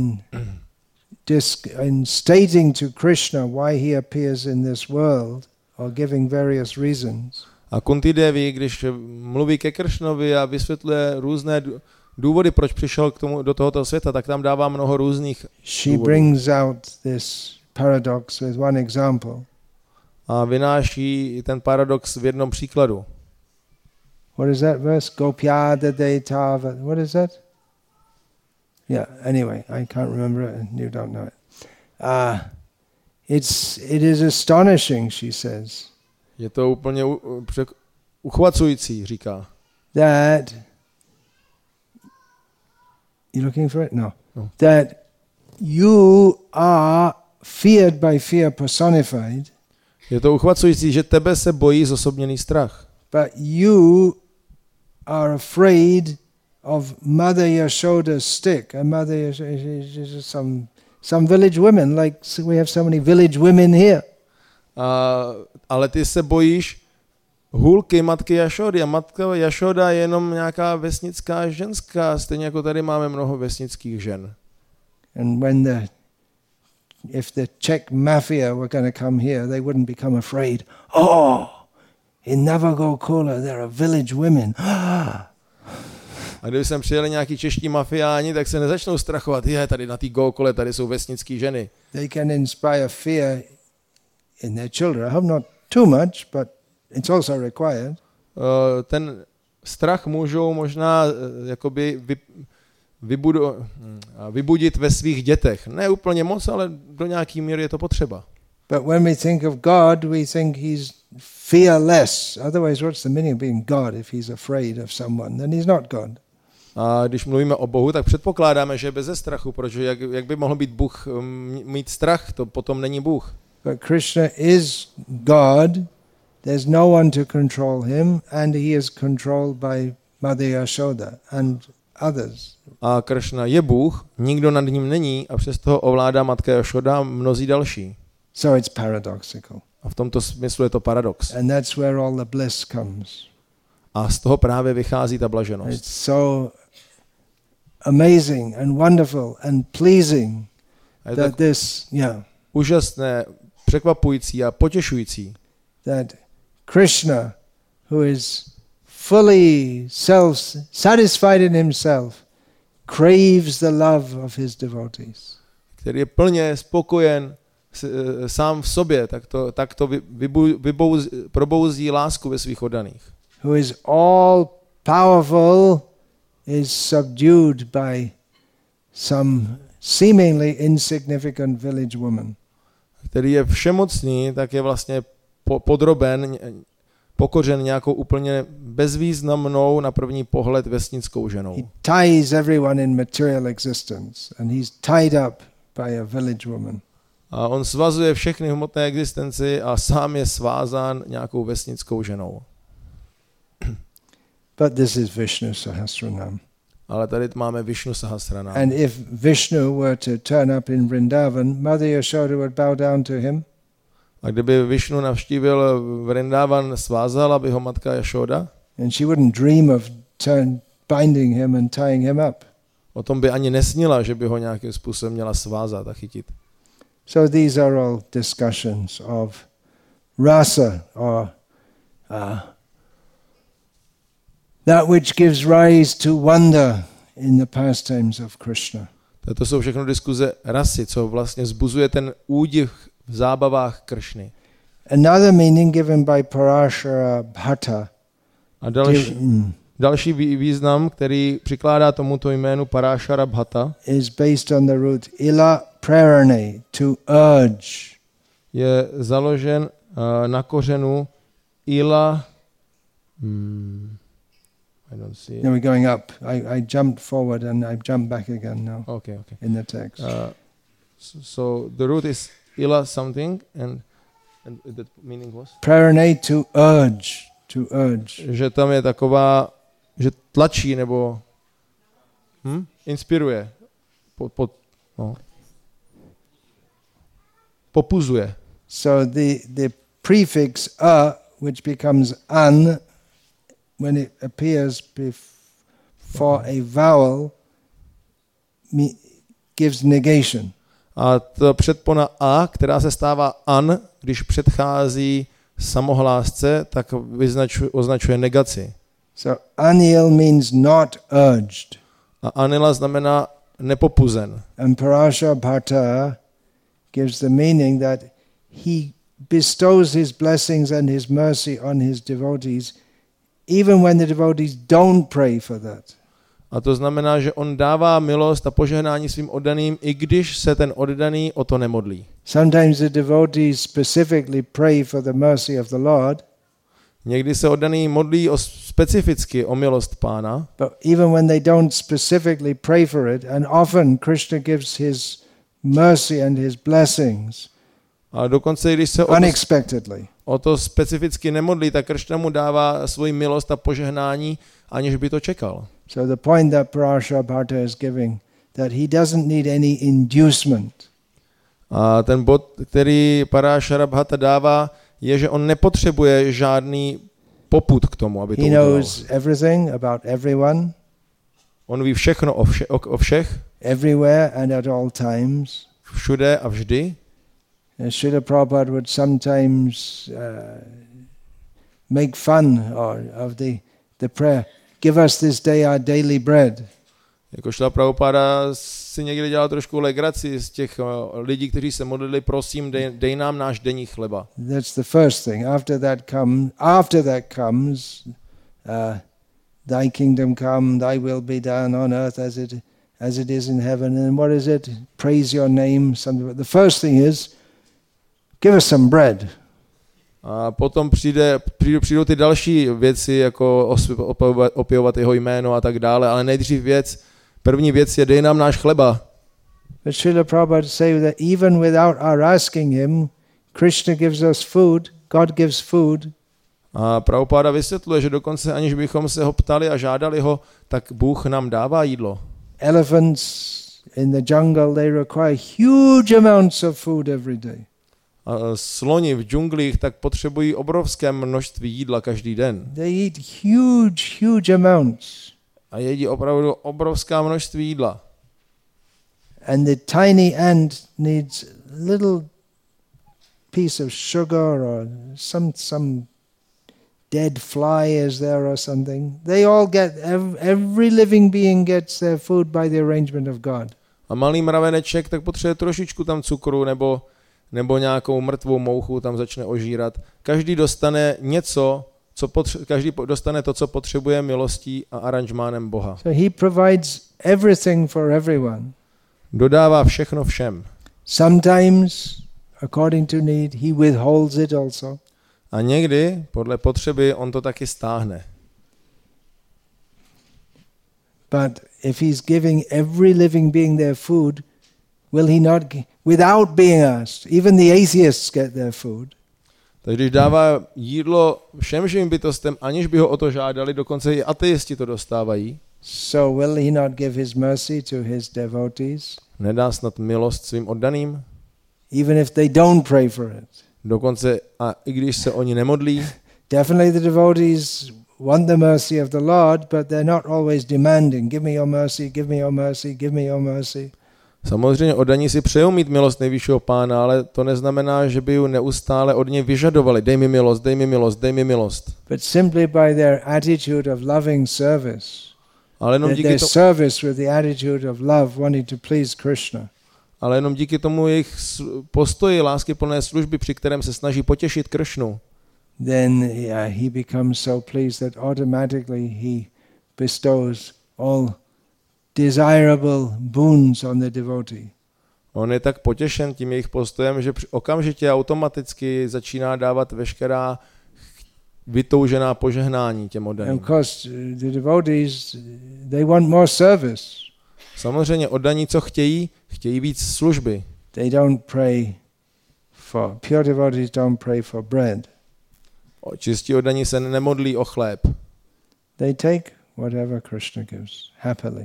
in stating to Krishna why he appears in this world, or giving various reasons.
A Kunti Devi, když mluví ke Kršnovi a vysvětluje různé důvody, proč přišel k tomu, do tohoto světa, tak tam dává mnoho různých
She brings out this paradox with one example.
A vynáší ten paradox v jednom příkladu.
What is that verse? Gopyada Deitava. What is that? Yeah, anyway, I can't remember it and you don't know it. It is astonishing, she says.
Je to úplně uchvacující, říká.
That you looking for it? No. That you are feared by fear personified.
Je to uchvacující, že tebe se bojí zosobněný strach.
But you are afraid of Mother Yashoda's stick. And Mother Yashoda is some village women, like we have so many village women here.
Ale ty se bojíš hůlky matky Jašody. A matka Jašoda je jenom nějaká vesnická ženská, stejně jako tady máme mnoho vesnických žen.
And if the Czech mafia were going to come here, they wouldn't become afraid. Oh, in Navagokola there are village women.
A kdyby sem přijeli nějaký čeští mafiáni, tak se nezačnou strachovat. Tady na té Gokole, tady jsou vesnické ženy.
They can inspire fear in their children. I hope not too much, but it's also required.
Ten strach můžou možná jakoby vybudit ve svých dětech. Ne úplně moc, ale do nějaký míry je to potřeba.
But when we think of God, we think he's fearless. Otherwise, what's the meaning of being God if he's afraid of someone? Then he's not God.
A když mluvíme o Bohu, tak předpokládáme, že je beze strachu, protože jak by mohl být Bůh mít strach, to potom není Bůh.
But Krishna is God. There's no one to control him, and he is controlled by Mother Yashoda and others.
A Kršna je Bůh, nikdo nad ním není a přesto ho ovládá matka Jašoda a mnozí další.
So it's paradoxical.
A v tomto smyslu je to paradox.
And that's where all the bliss comes.
A z toho právě vychází ta blaženost.
It's so amazing and wonderful and pleasing that this,
úžasné, překvapující a potěšující.
That Krishna, who is fully self-satisfied in himself, craves the love of his devotees.
Který je plně spokojen sám v sobě, tak to probouzí lásku ve svých oddaných.
Who is all powerful is subdued by some seemingly insignificant village woman.
Který je všemocný, tak je vlastně pokořen nějakou úplně bezvýznamnou na první pohled vesnickou ženou.
He ties everyone in material existence and he's tied up by a village woman.
A on svazuje všechny hmotné existenci a sám je svázán nějakou vesnickou ženou.
But this is Vishnu Sahasranam.
Ale tady máme Vishnu Sahasranam.
And if Vishnu were to turn up in Vrindavan, Mother Yashoda would bow down to him.
A kdyby Vishnu navštívil Vrindavan, svázala by ho matka Jašoda.
And she wouldn't dream of binding him and tying him up.
O tom by ani nesnila, že by ho nějakým způsobem měla svázat a chytit.
So these are all discussions of rasa, or that which gives rise to wonder in the pastimes of Krishna.
To jsou všechno diskuze rasy, co vlastně vzbuzuje ten údiv v zábavách Kršny.
Another meaning given by Parashara Bhatta.
A další význam, který přikládá tomuto jménu Parashara Bhatta,
is based on the root ila prarane, to urge.
Je založen na kořenu ila. I don't see it.
No, we're going up. I jumped forward and I jumped back again now.
Okay.
In the text.
So the root is ila something and the meaning was?
Prarane, to urge. To urge.
Že tam je taková, že tlačí nebo inspiruje. Popuzuje.
So the prefix a which becomes an when it appears before a vowel, gives negation.
A to předpona a, která se stává an, když předchází samohlásce, tak označuje negaci.
So anil means not urged.
A anila znamená nepopuzen.
And Parasharbhata gives the meaning that he bestows his blessings and his mercy on his devotees, even when the devotees don't pray for that.
A to znamená, že on dává milost a požehnání svým oddaným, i když se ten oddaný o to nemodlí.
Sometimes the devotees specifically pray for the mercy of the Lord.
Někdy se oddaný modlí specificky o milost Pána.
But even when they don't specifically pray for it, and often Krishna gives his mercy and his blessings
A dokonce, když se
unexpectedly.
o to specificky nemodlí, tak Krishna mu dává svoji milost a požehnání, aniž by to čekal.
So the point that Parasharbhata is giving, that he doesn't need any inducement.
A ten bod, který Parasharbhata dává, je, že on nepotřebuje žádný popud k tomu, aby to
He
udělal.
knows everything about everyone,
On ví všechno o všech,
everywhere and at all times.
všude a vždy.
Srila Prabhupada would sometimes make fun of the prayer, give us this day our daily bread.
Jako Šrila Prabhupada si někdy dělal trošku legraci z těch lidí, kteří se modlili, prosím, dej nám náš denní chleba.
That's the first thing. After that comes, thy kingdom come, thy will be done on earth as it is in heaven. And what is it? Praise your name. Something. The first thing is, give us some bread.
A potom přijdou ty další věci, jako opěvovat jeho jméno a tak dále, ale první věc je, dej nám náš chleba.
But Srila Prabhupada say that even without our asking him, Krishna gives us food, God gives food.
A Prabhupada vysvětluje, že dokonce aniž bychom se ho ptali a žádali ho, tak Bůh nám dává jídlo.
Elephants in the jungle, they require huge amounts of food every day.
A sloni v džunglích tak potřebují obrovské množství jídla každý den.
They eat huge amounts.
A jedí opravdu obrovská množství jídla.
And the tiny ant needs a little piece of sugar or some dead fly is there or something. They all get, every living being gets their food by the arrangement of God.
A malý mraveneček tak potřebuje trošičku tam cukru nebo nějakou mrtvou mouchu tam začne ožírat. Každý dostane něco, každý dostane to, co potřebuje milostí a aranžmánem Boha.
So he provides everything for everyone.
Dodává všechno všem.
Sometimes, according to need, he withholds it also.
A někdy, podle potřeby, on to taky stáhne.
But if he's giving every living being their food, will he not, without being asked, even the atheists get their food.
Takže když dává jídlo všem živým bytostem, aniž by ho o to žádali, dokonce i ateisti to dostávají.
So will he not give his mercy to his devotees?
Nedá snad milost svým oddaným?
Even if they don't pray for it.
Dokonce a i když se oni nemodlí.
Definitely the devotees want the mercy of the Lord, but they're not always demanding, give me your mercy, give me your mercy, give me your mercy.
Samozřejmě oddaní si přejou mít milost nejvyššího Pána, ale to neznamená, že by ji neustále od něj vyžadovali. Dej mi milost, dej mi milost, dej mi milost.
But simply by their attitude of loving service,
ale jenom
their service with the attitude of love, wanting to please Krishna.
Ale jenom díky tomu jejich postoji láskyplné služby, při kterém se snaží potěšit Kršnu,
then he becomes so pleased that automatically he bestows all desirable boons on the devotee.
On je tak potěšen tím jejich postojem, že okamžitě automaticky začíná dávat veškerá vytoužená požehnání těm oddaným.
Of course, the devotees, they want more service.
Samozřejmě oddaní, co chtějí víc služby.
They don't pray for, pure devotees don't pray for bread.
Čistí oddaní se nemodlí o chléb.
They take whatever Krishna gives, happily.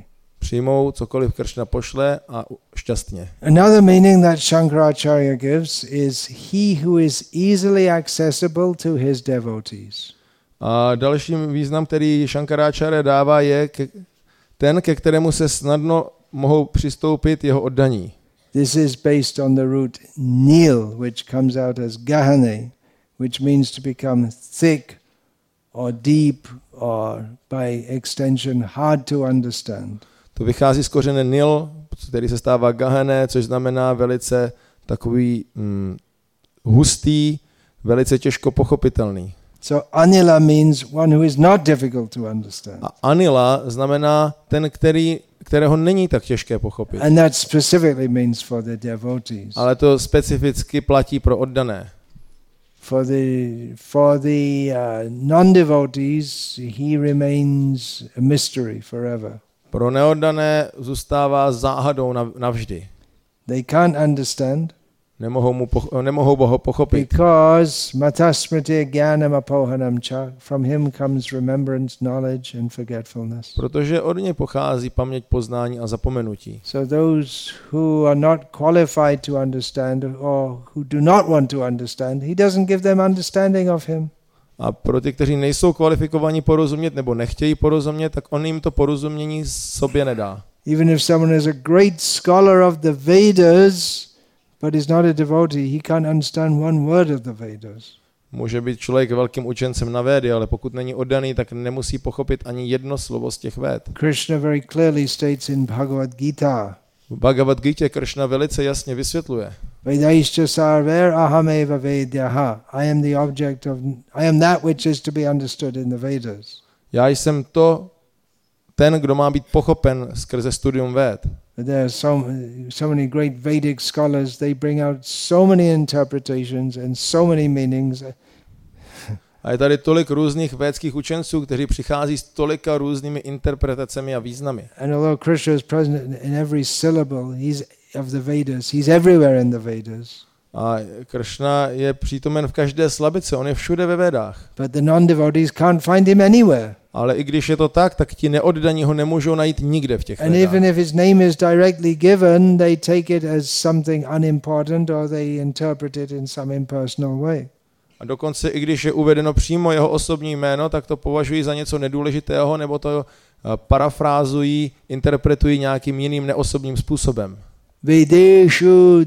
přijmou cokoliv Kršna pošle a šťastně.
Another meaning that Shankaracharya gives is he who is easily accessible to his devotees.
A další význam, který Shankaracharya dává, je ten, ke kterému se snadno mohou přistoupit jeho oddaní.
This is based on the root nil, which comes out as gahane, which means to become thick or deep or by extension hard to understand.
To vychází z kořene nil, který se stává gahane, což znamená velice takový hustý, velice těžko pochopitelný.
So anila means one who is not difficult to understand.
A anila znamená ten, kterého není tak těžké pochopit.
And that specifically means for the devotees.
Ale to specificky platí pro oddané.
For the non-devotees, he remains a mystery forever.
Pro neoddané zůstává záhadou navždy.
They can't understand.
Nemohou ho pochopit.
Because matasmriti jnanam apohanam cha, from him comes remembrance, knowledge and forgetfulness.
Protože od něj pochází paměť, poznání a zapomenutí.
So those who are not qualified to understand or who do not want to understand, he doesn't give them understanding of him.
A pro ty, kteří nejsou kvalifikovaní porozumět nebo nechtějí porozumět, tak on jim to porozumění sobě nedá.
Even if someone is a great scholar of the Vedas, but is not a devotee, he can't understand one word of the Vedas.
Může být člověk velkým učencem na Védy, ale pokud není oddaný, tak nemusí pochopit ani jedno slovo z těch Véd.
Krishna very clearly states in Bhagavad Gita.
V Bhagavad Gita Krishna velice jasně vysvětluje.
Vedaischa sarver ahameva vedyaha. I am that which is to be understood in the Vedas.
Já jsem ten, kdo má být pochopen skrze studium Véd.
There are so many great Vedic scholars, they bring out so many interpretations and so many meanings.
A je tady tolik různých védských učenců, kteří přichází s tolika různými interpretacemi a významy.
And although Krishna is present in every syllable of the Vedas, he's everywhere in the Vedas.
A Krishna je přítomen v každé slabice, on je všude ve Védách.
But the non-devotees can't find him anywhere.
Ale i když je to tak ti neoddaní ho nemůžou najít nikde v těch
And
Védách.
even if his name is directly given, they take it as something unimportant or they interpret it in some impersonal way.
A dokonce i když je uvedeno přímo jeho osobní jméno, tak to považují za něco nedůležitého, nebo to parafrázují, interpretují nějakým jiným neosobním způsobem.
Vedeshu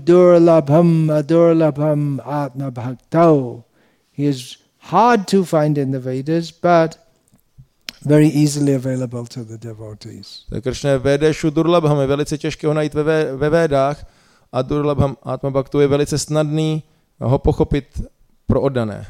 durlabham atma bhaktau. He is hard to find in the Vedas, but very easily available to the devotees.
Tak Kršna Vedeshu durlabham je velice těžké ho najít ve Védách a durlabham atma bhaktau je velice snadný ho pochopit pro oddané.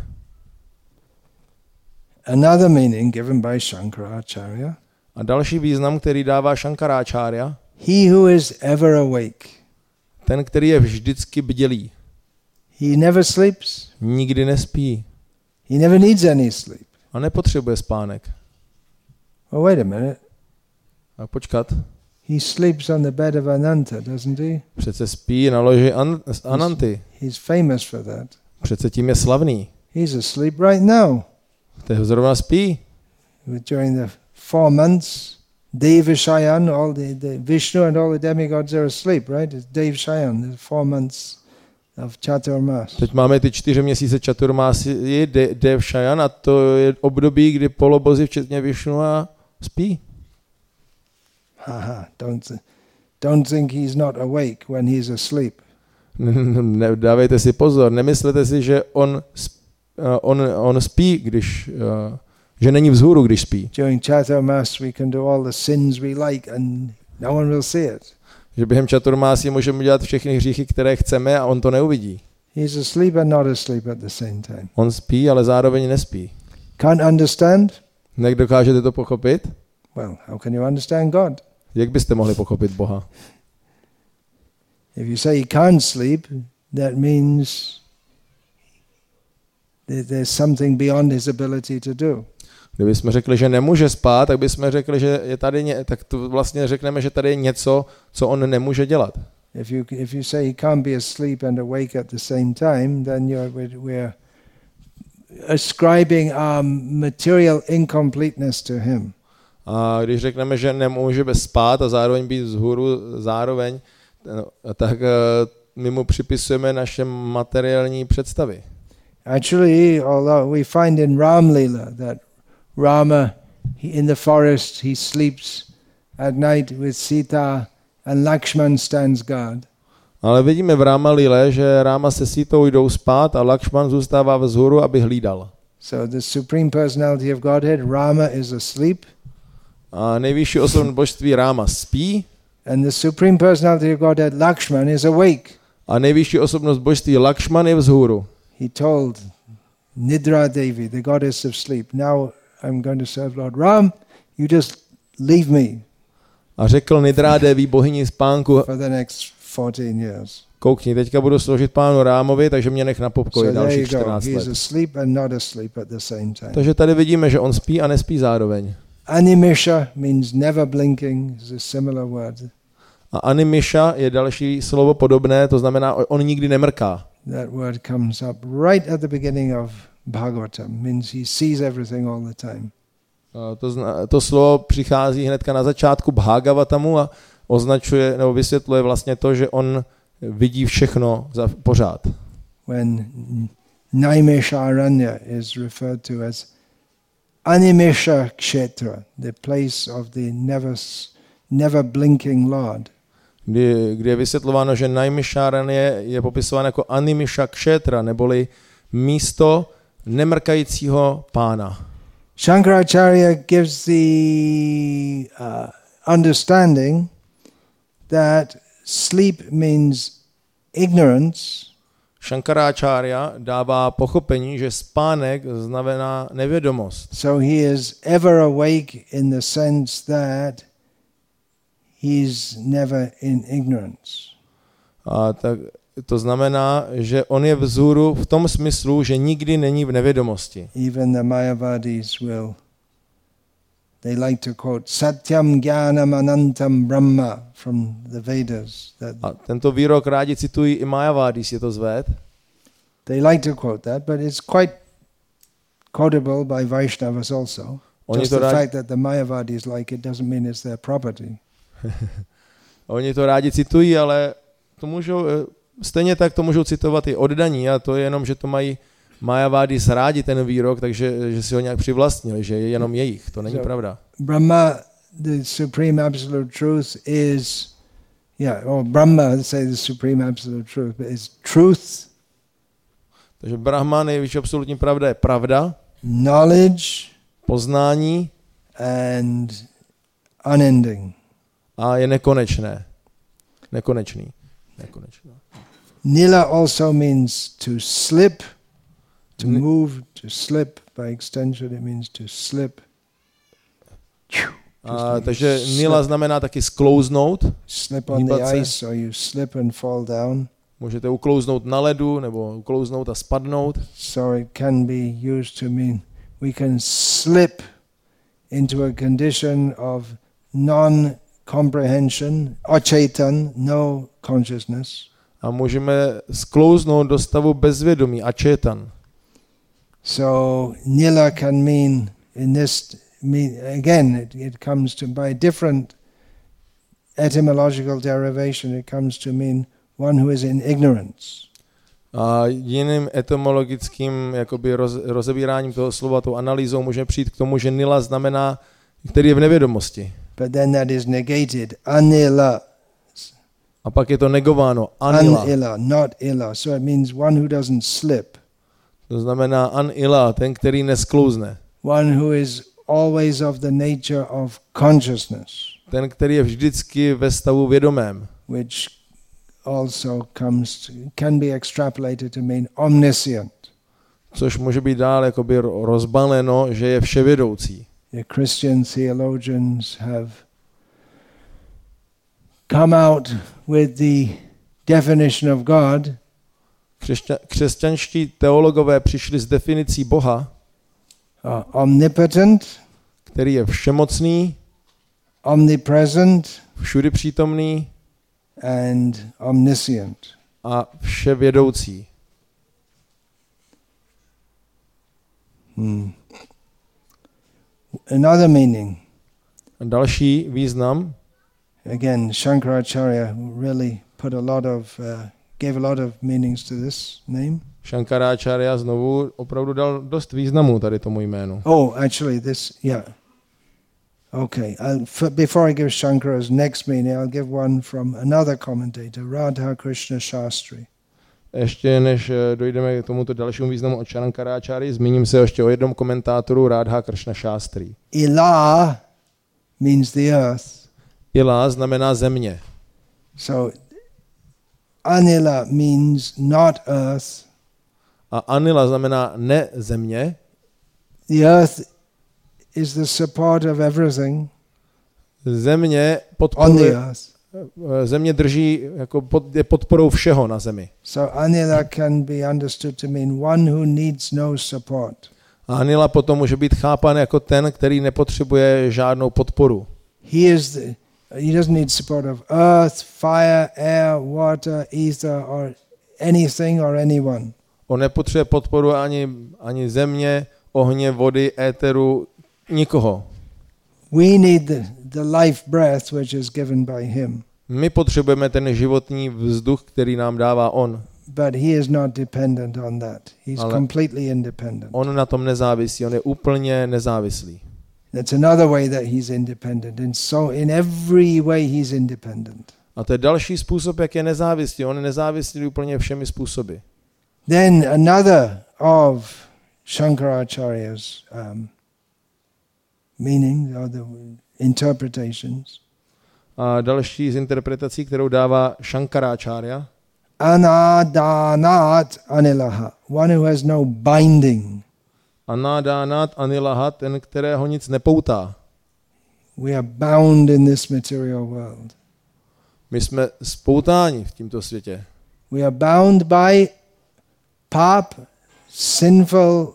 Another meaning given by Shankaracharya.
A další význam, který dává Shankaracharya,
He who is ever awake.
ten, který je vždycky bdělý.
He never sleeps.
Nikdy nespí.
He never needs any sleep.
A nepotřebuje spánek.
Oh, wait a minute.
A počkat.
He sleeps on the bed of Ananta, doesn't he?
Přece spí na loži Ananty.
He's famous for that.
Přece tím je slavný.
He's asleep right now.
Teď zrovna spí.
During the 4 months, Deva Shayan, all the Vishnu and all the demigods are asleep, right? It's Deva Shayan, the 4 months of Chaturmas.
Teď máme ty 4 měsíce Chaturmásy, Dev Shayan, a to je období, kdy polobozy včetně Vishnu spí.
Haha, don't think he's not awake when he's asleep.
Dávejte si pozor, nemyslete si, že on spí, že není vzhůru, když spí.
During Chaturmas we can do all the sins we like and no one will see it.
Že během Chaturmásy můžeme dělat všechny hříchy, které chceme a on to neuvidí.
He's asleep and not asleep at the same time.
On spí, ale zároveň nespí.
Can't understand?
Dokážete to pochopit?
Well, how can you understand God?
Jak byste mohli pochopit Boha?
If you say he can't sleep, that means that there's something beyond his ability to do.
Kdybychom řekli, že nemůže spát, tak bychom řekli, že je tady tak to vlastně řekneme, že tady je něco, co on nemůže dělat.
If you say he can't be asleep and awake at the same time, then we're ascribing our material incompleteness to him.
A když řekneme, že nemůžeme spát a zároveň být vzhůru zároveň, tak my mu připisujeme naše materiální představy.
Actually, although we find in Ram Lila that Rama, in the forest, he sleeps at night with Sita and Lakshman stands guard.
Ale vidíme v Rama Lile, že Ráma se Sítou jdou spát a Lakshman zůstává vzhůru, aby hlídal.
So the Supreme Personality of Godhead, Rama, is asleep.
A nejvyšší osobnost božství Ráma spí.
And the Supreme Personality of Godhead, Lakshman, is awake.
A nejvyšší osobnost božství Lakshman je vzhůru.
He told Nidra Devi, the goddess of sleep, now I'm going to serve Lord Ram, you just leave me.
A řekl Nidra Devi, bohyni spánku,
for the next 14 years.
Koukni, teďka budu sloužit pánu Rámovi, takže mě nech na pokoji dalších 14
He's
let.
asleep and not asleep at the same time.
Takže tady vidíme, že on spí a nespí zároveň.
Animisha means never blinking, is a similar word.
A animisha je další slovo podobné, to znamená, on nikdy nemrká.
That word comes up right at the beginning of Bhagavatam, means he sees everything all the time.
To slovo přichází hnedka na začátku Bhagavatamu a označuje nebo vysvětluje vlastně to, že on vidí všechno pořád.
When Naimisharanya is referred to as Animisha Kshetra, the place of the never blinking Lord.
Kdy je vysvětlováno, že Naimisharanya je popisováno jako Animisha Kshetra, neboli místo nemrkajícího pána.
Shankaracharya gives the understanding that sleep means ignorance.
Shankaracharya dává pochopení, že spánek znamená nevědomost.
So he is ever awake in the sense that he's never in ignorance.
A tak to znamená, že on je vzhůru v tom smyslu, že nikdy není v nevědomosti.
Even the Mayavadis they like to quote Satyam Jnanam Anantam Brahma from the Vedas.
A tento výrok rádi citují i Mayavadis, je to zved.
They like to quote that, but it's quite quotable by Vaishnavas also. Just the fact that the Mayavadis like it doesn't mean it's their property.
Oni to rádi citují, ale to můžou, stejně tak to můžou citovat i oddaní, a to je jenom, že to mají Mayavadis rádi ten výrok, takže že si ho nějak přivlastnili, že je jenom jejich. To není pravda.
Brahma, the supreme absolute truth is, or Brahma, say the supreme absolute truth, but it's truth.
Takže Brahma, nejvyšší absolutní pravda, je pravda,
knowledge,
poznání
and unending.
A je nekonečné. Nekonečný.
Nila also means to slip, to move, to slip. By extension it means to slip.
Takže Nila znamená taky sklouznout.
Slip on the ice, or you slip and fall down.
Můžete uklouznout na ledu, nebo uklouznout a spadnout.
So it can be used to mean we can slip into a condition of non-comprehension, achaitan, no consciousness.
A můžeme sklouznout do stavu bezvědomí, achaitan.
So nila can mean in this again it comes to by different etymological derivation it comes to mean one who is in ignorance.
A jiným etymologickým jakoby rozebíráním toho slova, tou analýzou můžeme přijít k tomu, že nila znamená, který je v nevědomosti.
But then that is negated. Anila.
A pak je to negováno. Anila.
Anila, not illa. So it means one who doesn't slip.
To znamená anila, ten, který nesklouzne.
One who is always of the nature of consciousness.
Ten, který je vždycky ve stavu vědomém.
Which also can be extrapolated to mean omniscient.
Což může být dál jakoby rozbaleno, že je vševědoucí. The
Christian theologians have come out with the definition of God.
Křesťanští teologové přišli s definicí Boha,
omnipotent,
který je všemocný,
omnipresent,
všudy přítomný
and omniscient.
A vševědoucí.
Another meaning.
další význam.
Again, Shankaracharya really put gave a lot of meanings to this name.
Shankaracharya znovu opravdu dal dost významu tady tomu jménu.
Oh, actually Okay, before I give Shankara's next meaning, I'll give one from another commentator, Radha Krishna Shastri.
Ještě než dojdeme k tomuto dalšímu významu od Shankaracharya, zmíním se ještě o jednom komentátoru, Radha Krishna Shastri.
Ila means the earth.
Ila znamená země.
So Anila means not earth.
A Anila znamená ne země.
The earth is the support of everything.
Země
podporuje.
Země drží je podporou všeho na zemi.
So Anila can be understood to mean one who needs no support.
A Anila potom může být chápán jako ten, který nepotřebuje žádnou podporu.
He doesn't need support of earth, fire, air, water, ether or anything or anyone.
On nepotřebuje podporu ani země, ohně, vody, éteru, nikoho.
We need the life breath which is given by him.
My potřebujeme ten životní vzduch, který nám dává on.
But he is not dependent on that. He's completely independent.
On na tom nezávisí, on je úplně nezávislý.
That's another way that he's independent. And so in every way he's independent.
A to je další způsob, jak je nezávislý. On je nezávislý úplně všemi způsoby.
Then another of Shankaracharya's meaning or the interpretations.
A další z interpretací, kterou dává Shankaracharya.
Anadanat anilaha, one who has no binding.
Anadanat anilaha, ten, kterého nic nepoutá.
We are bound in this material world.
My jsme spoutáni v tomto světě.
We are bound by sinful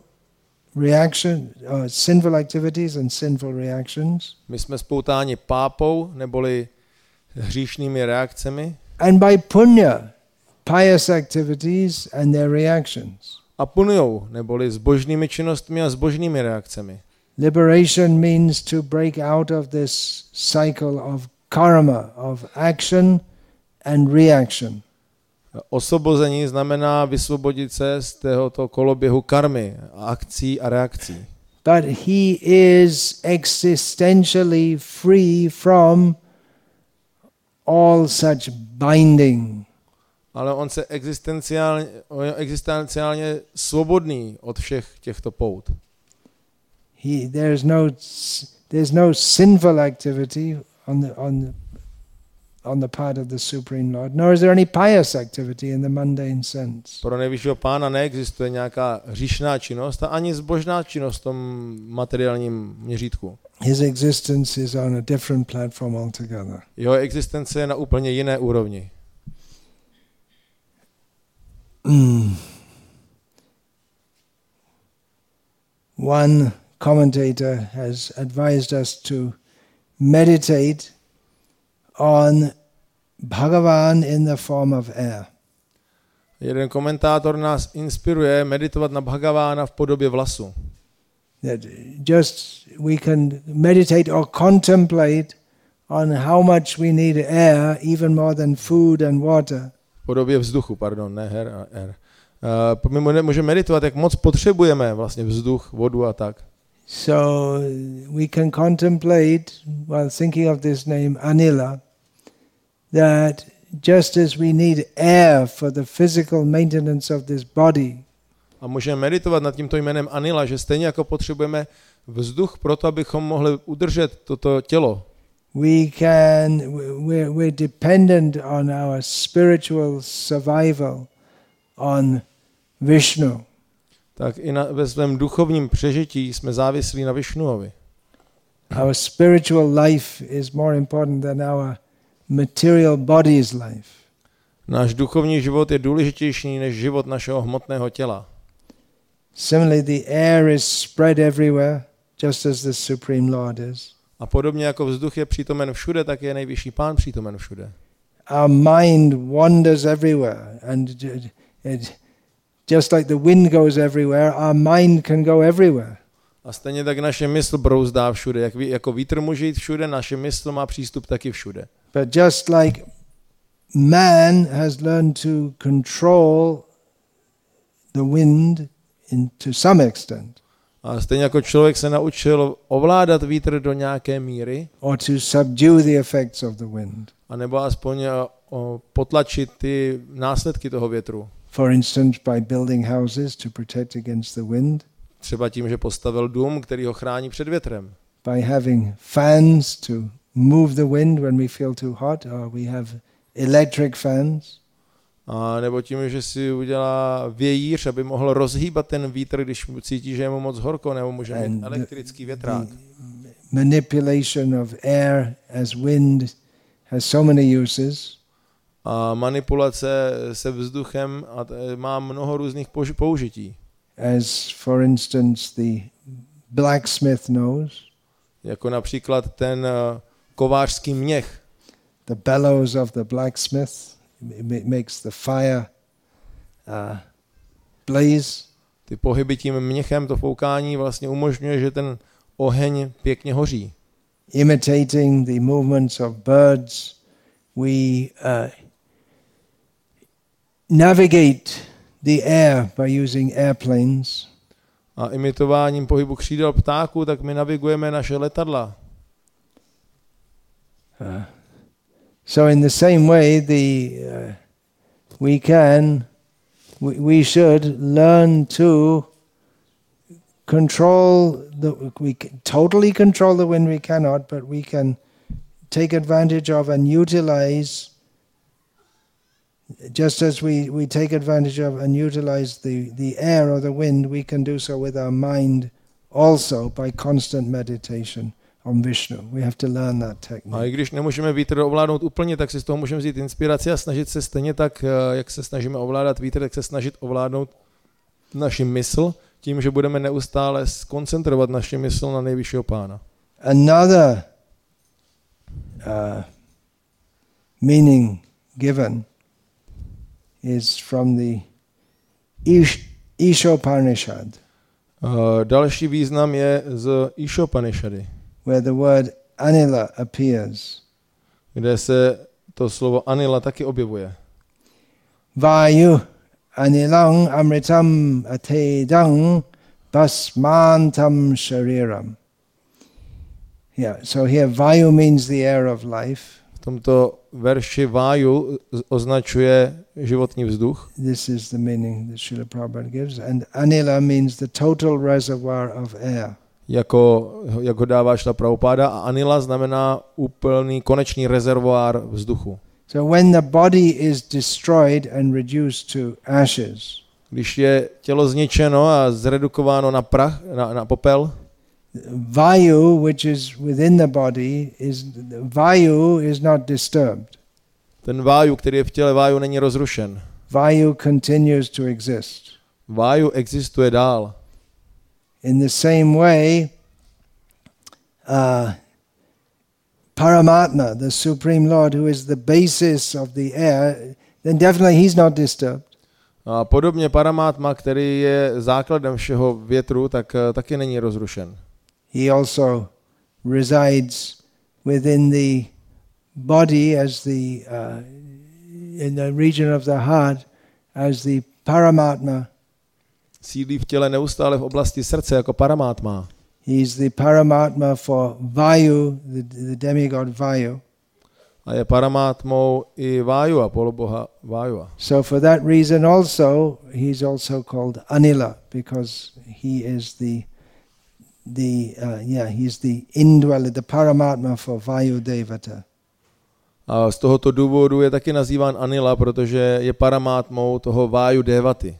sinful activities and sinful reactions.
My jsme spoutáni pápou, neboli hříšnými reakcemi.
And by punya, pious activities and their reactions.
A punyou, neboli zbožnými činnostmi a zbožnými reakcemi.
Liberation means to break out of this cycle of karma, of action and reaction.
Osvobození znamená vysvobodit se z tohoto koloběhu karmy, akcí a reakcí.
But he is existentially free from all such binding.
Ale on se existenciálně svobodný od všech těchto pout.
There's no sinful activity on the part of the Supreme Lord, nor is there any pious activity in the mundane sense.
Pro nejvyššího pána neexistuje nějaká hříšná činnost a ani zbožná činnost v tom materiálním měřítku.
His existence is on a different platform altogether.
Jeho existence je na úplně jiné úrovni.
One commentator has advised us to meditate on Bhagavan in the form of air.
Jeden komentátor nás inspiruje meditovat na Bhagavána v podobě vlasu.
That just we can meditate or contemplate on how much we need air, even more than food and water.
V podobě vzduchu, pardon, ne air. My můžeme meditovat, jak moc potřebujeme vlastně vzduch, vodu a tak.
So we can contemplate, while thinking of this name Anila, that just as we need air for the physical maintenance of this body,
a můžeme meditovat nad tímto jménem Anila, že stejně jako potřebujeme vzduch pro to, abychom mohli udržet toto tělo.
We're dependent on our spiritual survival on Vishnu.
Tak i ve svém duchovním přežití jsme závislí na Vishnuovi.
Our spiritual life is more important than our material body's life.
Náš duchovní život je důležitější než život našeho hmotného těla.
Similarly, the air is spread everywhere, just as the Supreme Lord is.
A podobně jako vzduch je přítomen všude, tak je nejvyšší pán přítomen všude.
Our mind wanders everywhere, and just like the wind goes everywhere, our mind can go everywhere.
A stejně tak naše mysl brouzdá všude. Jako vítr může jít všude, naše mysl má přístup taky všude.
But just like man has learned to control the wind to some extent,
A stejně jako člověk se naučil ovládat vítr do nějaké míry,
or to subdue the effects of the wind.
a nebo aspoň potlačit ty následky toho větru.
For instance, by building houses to protect against the wind,
Třeba tím, že postavil dům, který ho chrání před větrem.
by having fans to move the wind when we feel too hot, or we have electric fans.
A nebo tím, že si udělá vějíř, aby mohl rozhýbat ten vítr, když cítí, že je mu moc horko, nebo může mít elektrický větrák.
Manipulation of air as wind has so many uses.
A manipulace se vzduchem má mnoho různých použití.
As for instance the blacksmith knows,
Jako například ten kovářský měch.
the bellows of the blacksmith makes the fire blaze.
Ty pohyby tím měchem, to foukání vlastně umožňuje, že ten oheň pěkně hoří.
Imitating the movements of birds, we navigate the air by using airplanes.
A imitováním pohybu křídel ptáků, tak my navigujeme naše letadla.
So in the same way, we should learn to control totally control the wind we cannot, but we can take advantage of and utilize, just as we take advantage of and utilize the air or the wind, we can do so with our mind also by constant meditation on Vishnu. We have to learn that technique.
A i když nemůžeme vítr ovládnout úplně, tak si z toho můžeme vzít inspiraci a snažit se stejně tak, jak se snažíme ovládat vítr, tak se snažit ovládnout naši mysl tím, že budeme neustále koncentrovat naši mysl na nejvyššího Pána.
Another meaning given is from the Ishopanishad.
Další význam je z Ishopanišady,
where the word anila appears.
kde se to slovo anila taky objevuje.
Vayu anilang amritam atedang basmantam shariram. Yeah, so here vayu means the air of life.
V tomto verši váju označuje životní vzduch.
This is the meaning that Srila Prabhupada gives. And anila means the total reservoir of air.
Jak ho dává Šrila Prabhupáda, a anila znamená úplný konečný rezervoár vzduchu.
So when the body is destroyed and reduced to ashes,
Když je tělo zničeno a zredukováno na prach, na popel,
vayu, which is within the body, is not disturbed.
ten váju, který je v těle, váju není rozrušen.
Vayu continues to exist.
Váju existuje dál.
In the same way, Paramatma, the Supreme Lord, who is the basis of the air, then definitely he's not disturbed.
A podobně Paramátma, který je základem všeho větru, tak taky není rozrušen.
He also resides within the body as in the region of the heart as the Paramatma.
Sídlí v těle neustále v oblasti srdce jako Paramátma.
He is the Paramatma for Vayu, the demigod Vayu.
A je Paramátmou i Váju a poloboha Váju.
So for that reason also, he's also called Anila, because he is he's the indweller, the Paramatma for Vayu Devata.
A z tohoto důvodu je taky nazýván Anila, protože je Paramátmou toho Váju Devaty.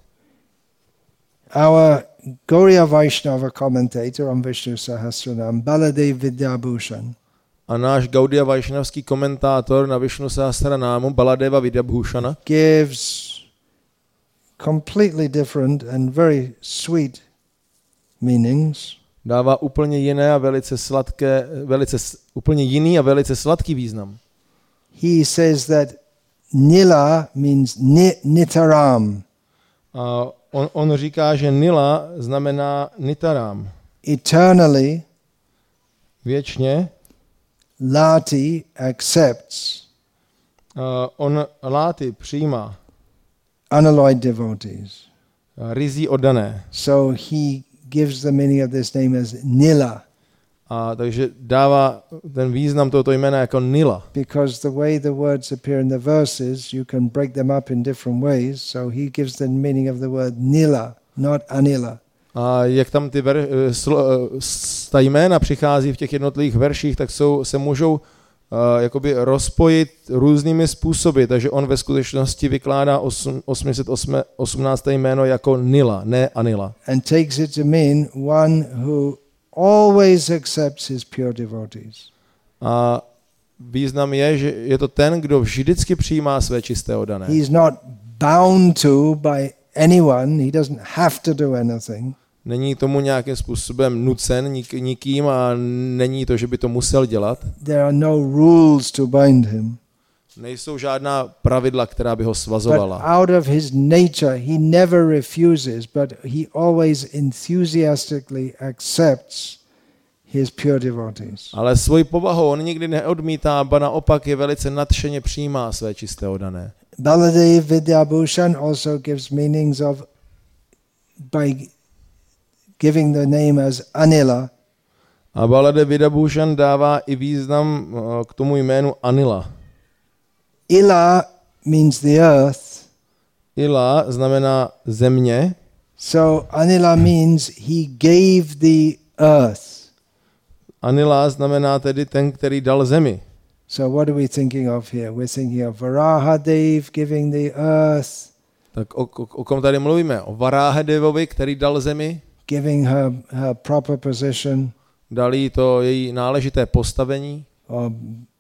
Our Gauriya Vaishnava commentator on Vishnu Sahasranam, Baladev Vidyabhushan,
A náš Gaudiya Vaishnavský komentátor na Vishnu Sahasranámu, Baladeva Vidyabhushana,
gives completely different and very sweet meanings.
dává úplně jiné a úplně jiný a velice sladký význam.
He says that Nila means nitaram.
A on říká, že Nila znamená Nitaram.
eternally,
věčně,
Lati accepts
on Láty přijímá
unalloyed devotees.
ryzí oddané.
So he gives the meaning of this name as Nila,
A takže dává ten význam tohoto jména jako Nila.
because the way the words appear in the verses, you can break them up in different ways. So he gives the meaning of the word Nila, not Anila.
A jak tam ta jména přichází v těch jednotlivých verších, tak se můžou jakoby rozpojit různými způsoby. Takže on ve skutečnosti vykládá 818. jméno jako Nila, ne Anila.
And takes it to mean one who always accepts his pure devotees.
A význam je, že je to ten, kdo vždycky přijímá své čisté oddané.
He's not bound to by anyone. He doesn't have to do anything.
Není tomu nějakým způsobem nucen nikým a není to, že by to musel dělat.
There are no rules to bind him.
Nejsou žádná pravidla, která by ho
But
svazovala.
out of his nature, he never refuses, but he always enthusiastically accepts his pure devotees.
Ale svoji povahu on nikdy neodmítá, ba naopak je velice nadšeně přijímá své čisté oddané.
Baladev Vidyabhushan also gives meanings of, by giving the name as Anila,
A Baladev Vidyabhushan dává i význam k tomu jménu Anila.
Ila means the earth,
Ila znamená země,
so Anila means he gave the earth.
Anila znamená tedy ten, který dal zemi.
So what are we thinking of here? We're thinking of Varahadev giving the earth,
Tak o kom tady mluvíme? O Varáhadevovi, který dal zemi,
giving her proper position,
dal jí to její náležité postavení,
or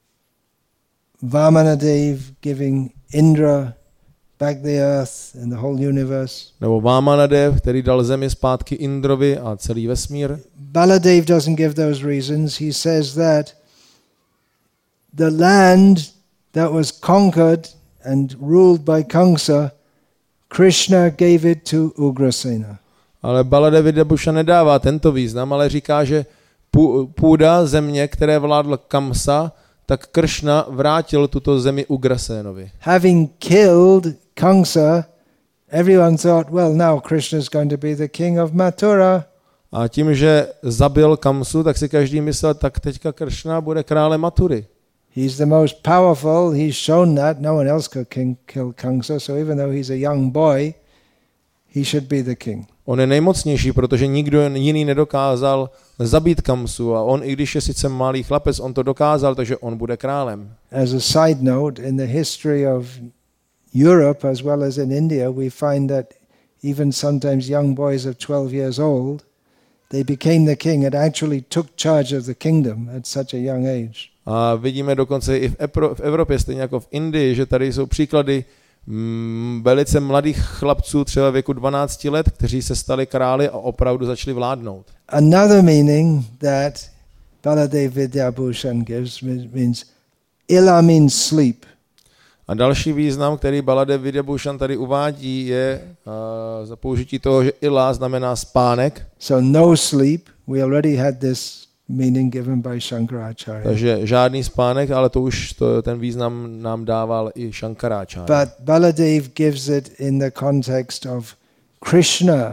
Vamanadev giving Indra back the earth and the whole universe.
nebo Vámanadev, který dal zemi zpátky Indrovi a celý vesmír.
Baladev doesn't give those reasons. He says that the land that was conquered and ruled by Kamsa, Krishna gave it to Ugrasena.
Ale Baladev Vidyabhushan nedává tento význam, ale říká, že půda země, které vládl Kamsa, tak Kršna vrátil tuto zemi Ugrasenovi.
Having killed Kamsa, everyone thought, well, now Krishna is going to be the king of Mathura.
A tím, že zabil Kamsu, tak si každý myslel, tak teďka Kršna bude králem Mathury.
He's the most powerful. He's shown that. No one else could kill Kamsa. So even though he's a young boy, he should be the king.
On je nejmocnější, protože nikdo jiný nedokázal zabít Kamsu a on, i když je sice malý chlapec, on to dokázal, takže on bude králem.
As a side note, in the history of Europe as well as in India, we find that even sometimes young boys of 12 years old, they became the king and actually took charge of the kingdom at such a young age.
A vidíme dokonce i v Evropě, stejně jako v Indii, že tady jsou příklady velice mladých chlapců, třeba věku 12 let, kteří se stali králi a opravdu začali vládnout.
Another meaning that Baladev Vidyabhushan gives means ila means sleep.
A další význam, který Baladev Vidyabhushan tady uvádí, je za použití toho, že ila znamená spánek.
So no sleep. We already had this meaning given by Shankaracharya.
Takže žádný spánek, ale to už ten význam nám dával i Shankaracharya.
But Baladev gives it in the context of Krishna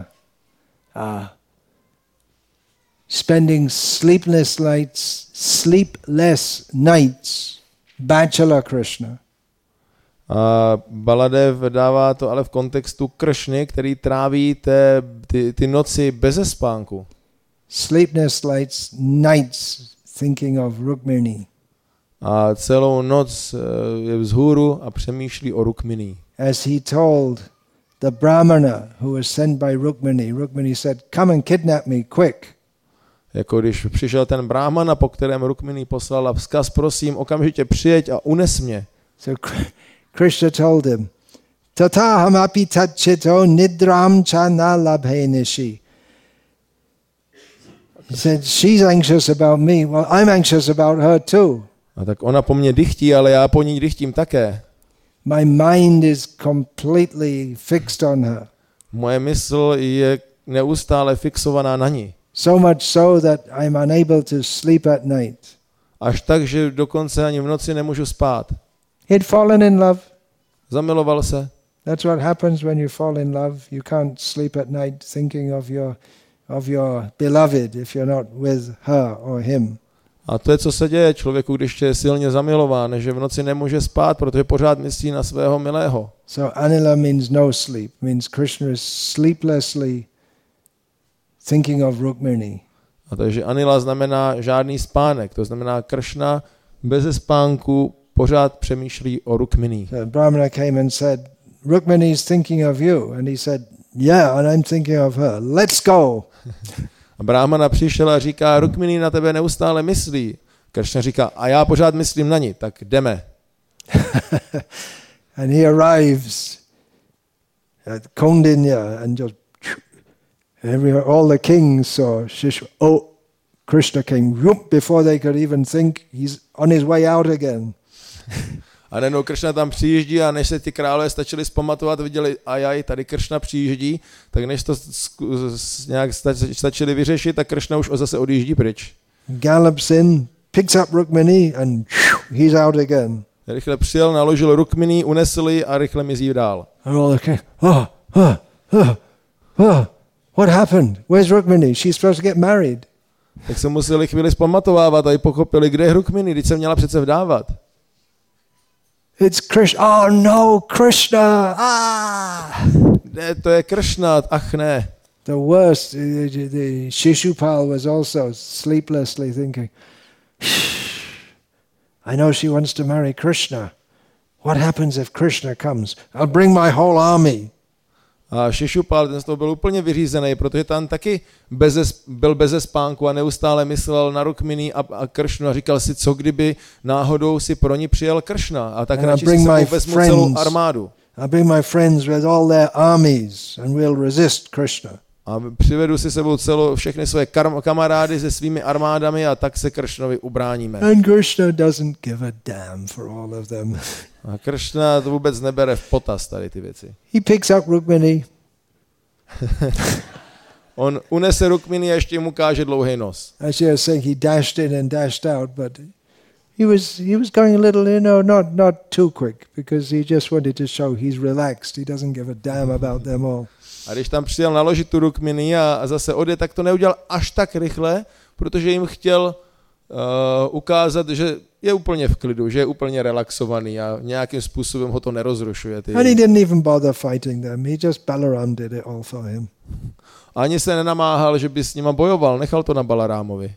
spending sleepless nights, bachelor Krishna.
A Baladev dává to ale v kontextu Kršny, který tráví ty noci beze spánku.
Sleepless nights thinking of Rukmini.
A celou noc je vzhůru a přemýšlí o Rukmini.
As he told the Brahmana who was sent by Rukmini, Rukmini said, "Come and kidnap me quick."
Jako když přišel ten Brahmana, po kterém Rukmini poslala vzkaz, prosím, okamžitě přijeď a unes mě.
So Krishna told him, "Tataham api tatchito nidram chana labhe nishi." He said, "She's anxious about me. Well, I'm anxious about her too.
A tak ona po mně dychtí, ale já po ní dychtím také.
My mind is completely fixed on her.
Moje mysl je neustále fixovaná na ní.
So much so that I'm unable to sleep at night.
Až tak, že dokonce ani v noci nemůžu spát.
He'd fallen in love.
Zamiloval se.
That's what happens when you fall in love. You can't sleep at night thinking of your beloved if you're not with her or him.
A to je, co se děje člověku, když je silně zamilován, že v noci nemůže spát, protože pořád myslí na svého milého.
So anila means no sleep, means Krishna is sleeplessly thinking of Rukmini.
A takže anila znamená žádný spánek, to znamená Kršna beze spánku pořád přemýšlí o Rukmini.
So Brahmana came and said, Rukmini is thinking of you. And he said, yeah, and I'm thinking of her. Let's go.
A Brahmana přišel a říká, Rukmini na tebe neustále myslí. Kršna říká, a já pořád myslím na ní, tak jdeme.
And he arrives at Kaundinya and just all the kings saw Krishna came before they could even think he's on his way out again.
A najednou Kršna tam přijíždí a než se ty králové stačili zpamatovat, viděli, ajaj, tady Kršna přijíždí, tak než to nějak stačili vyřešit, tak Kršna už zase odjíždí pryč.
Gallops in, picks up Rukmini and he's out again.
Rychle přijel, naložil Rukmini, unesl ji a rychle mizí dál.
And all the king, what happened? Where's Rukmini? She's supposed to get married.
Tak se museli chvíli zpamatovávat a i pochopili, kde je Rukmini, teď se měla přece vdávat.
It's Krishna. Oh no, Krishna!
Ne, to je Kršna, ach ne.
The worst, the Shishupal was also sleeplessly thinking, I know she wants to marry Krishna. What happens if Krishna comes? I'll bring my whole army.
A Shishupal, ten z toho byl úplně vyřízený, protože tam taky byl beze spánku a neustále myslel na Rukmini a Kršnu a říkal si, co kdyby náhodou si pro ní přijel Kršna a tak radši si sebou vezmu celou armádu.
I'll bring my friends with all their armies and we'll resist Krishna.
A přivedu si sebou všechny své kamarády se svými armádami a tak se Kršnovi ubráníme.
And Krishna doesn't give a damn for all of them.
A Kršna to vůbec nebere v potaz tady ty věci.
He picks up Rukmini.
On unese Rukmini a ještě mu káže dlouhý nos.
As you were saying, he dashed in and dashed out, but he was going a little, not too quick, because he just wanted to show he's relaxed. He doesn't give a damn about them all.
A když tam přijel naložit tu Rukmini a zase odjet, tak to neudělal až tak rychle, protože jim chtěl ukázat, že je úplně v klidu, že je úplně relaxovaný a nějakým způsobem ho to nerozrušuje.
And he didn't even bother fighting them. He just Balaram did it all for him.
Ani se nenamáhal, že by s nima bojoval, nechal to na Balarámovi.